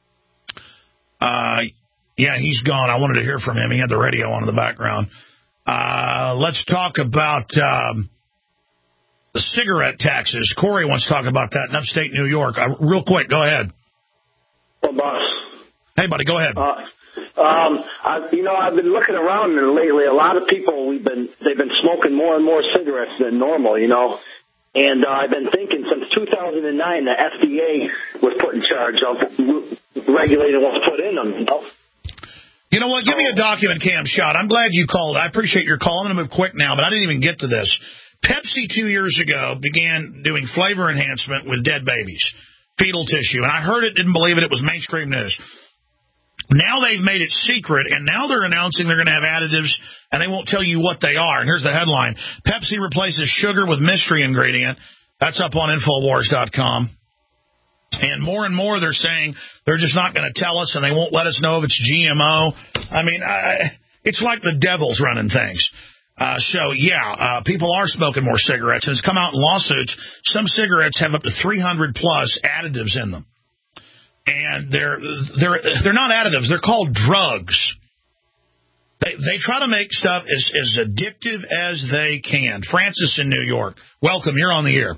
Uh, yeah, he's gone. I wanted to hear from him. He had the radio on in the background. Uh, let's talk about um, the cigarette taxes. Corey wants to talk about that in upstate New York. Uh, real quick, go ahead. Well, boss. Hey, buddy, go ahead. Uh, Um, I, you know, I've been looking around and lately. A lot of people we've been they've been smoking more and more cigarettes than normal. You know, and uh, I've been thinking since two thousand nine the F D A was put in charge of regulating what's put in them. You know? You know what? Give me a document cam shot. I'm glad you called. I appreciate your call. I'm going to move quick now, but I didn't even get to this. Pepsi two years ago began doing flavor enhancement with dead babies, fetal tissue, and I heard it, didn't believe it. It was mainstream news. Now they've made it secret, and now they're announcing they're going to have additives, and they won't tell you what they are. And here's the headline. Pepsi replaces sugar with mystery ingredient. That's up on Infowars dot com. And more and more they're saying they're just not going to tell us, and they won't let us know if it's G M O. I mean, I, it's like the devil's running things. Uh, so, yeah, uh, people are smoking more cigarettes, and it's come out in lawsuits. Some cigarettes have up to three hundred plus additives in them. And they're they're they're not additives. They're called drugs. They they try to make stuff as, as addictive as they can. Francis in New York, welcome. You're on the air.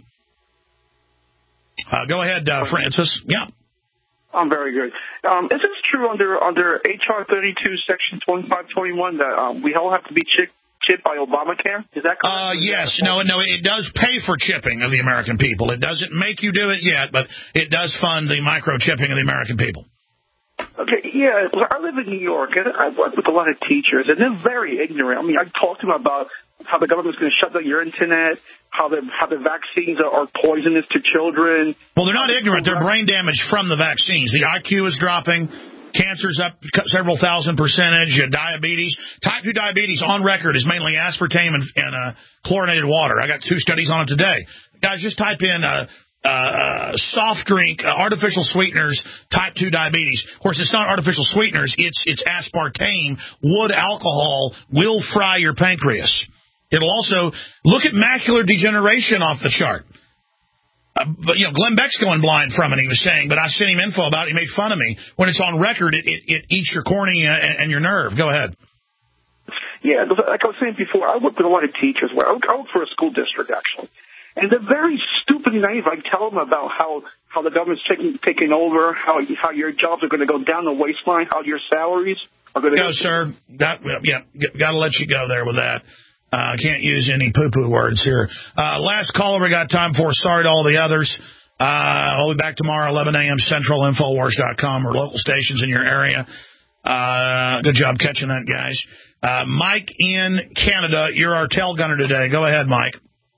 Uh, go ahead, uh, Francis. Yeah. I'm very good. Um, is this true under under H R thirty-two, Section twenty-five twenty-one that um, we all have to be chipped? Chipped by Obamacare? Is that correct? Uh, yes. No, no, it does pay for chipping of the American people. It doesn't make you do it yet, but it does fund the microchipping of the American people. Okay, yeah. I live in New York, and I work with a lot of teachers, and they're very ignorant. I mean, I talk to them about how the government's going to shut down your internet, how the how the vaccines are, are poisonous to children. Well, they're not ignorant. They're brain damaged from the vaccines. The I Q is dropping. Cancer's up several thousand percentage. Uh, diabetes. Type two diabetes on record is mainly aspartame and, and uh, chlorinated water. I got two studies on it today. Guys, just type in uh, uh, soft drink, uh, artificial sweeteners, type two diabetes. Of course, it's not artificial sweeteners. It's, it's aspartame. Wood alcohol will fry your pancreas. It'll also look at macular degeneration off the chart. Uh, but, you know, Glenn Beck's going blind from it, he was saying, but I sent him info about it. He made fun of me. When it's on record, it, it, it eats your cornea and, and your nerve. Go ahead. Yeah, like I was saying before, I work with a lot of teachers. I work, I work for a school district, actually. And they're very stupid and naive. I tell them about how, how the government's taking taking over, how how your jobs are going to go down the waistline, how your salaries are going to go. No, sir. That, yeah, got to let you go there with that. I uh, can't use any poo-poo words here. Uh, last caller we got time for. Sorry to all the others. Uh, I'll be back tomorrow, eleven a.m. Central, Infowars dot com, or local stations in your area. Uh, good job catching that, guys. Uh, Mike in Canada, you're our tail gunner today. Go ahead, Mike.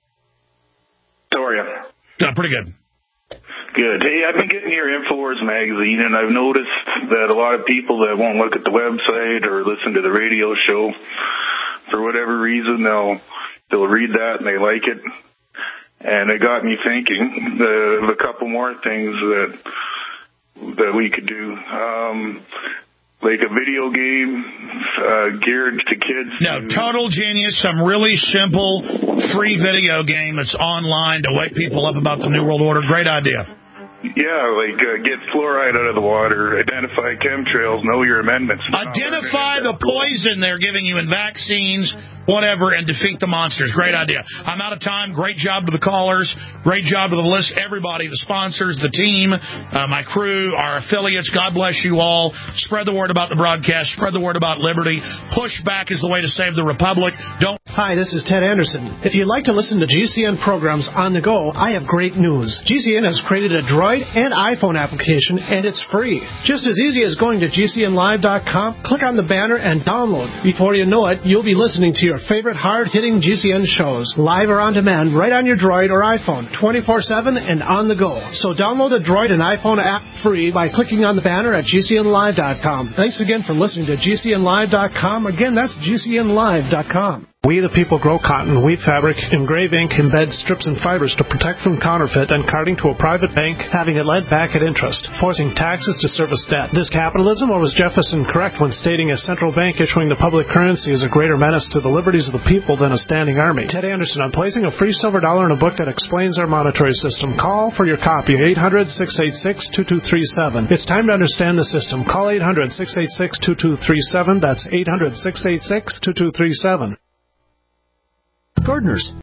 How are you? Uh, pretty good. Good. Hey, I've been getting your Infowars magazine, and I've noticed that a lot of people that won't look at the website or listen to the radio show, for whatever reason, they'll they'll read that and they like it. And it got me thinking uh, of a couple more things that that we could do. Um, like a video game uh, geared to kids. No, total genius. Some really simple, free video game that's online to wake people up about the New World Order. Great idea. Yeah, like uh, get fluoride out of the water, identify chemtrails, know your amendments. Identify the poison they're giving you in vaccines, whatever, and defeat the monsters. Great idea. I'm out of time. Great job to the callers. Great job to the list. Everybody, the sponsors, the team, uh, my crew, our affiliates. God bless you all. Spread the word about the broadcast. Spread the word about liberty. Push back is the way to save the republic. Don't... Hi, this is Ted Anderson. If you'd like to listen to G C N programs on the go, I have great news. G C N has created a Droid and iPhone application, and it's free. Just as easy as going to G C N live dot com, click on the banner, and download. Before you know it, you'll be listening to your favorite hard-hitting G C N shows, live or on demand, right on your Droid or iPhone, twenty-four seven and on the go. So download the Droid and iPhone app free by clicking on the banner at G C N live dot com. Thanks again for listening to G C N live dot com. Again, that's G C N live dot com. We the people grow cotton, weave fabric, engrave ink, embed strips and fibers to protect from counterfeit and carting to a private bank, having it led back at interest, forcing taxes to service debt. This capitalism, or was Jefferson correct when stating a central bank issuing the public currency is a greater menace to the liberties of the people than a standing army? Ted Anderson, I'm placing a free silver dollar in a book that explains our monetary system. Call for your copy, eight hundred, six eight six, two two three seven. It's time to understand the system. Call eight hundred, six eight six, two two three seven. That's eight hundred, six eight six, two two three seven. Gardeners,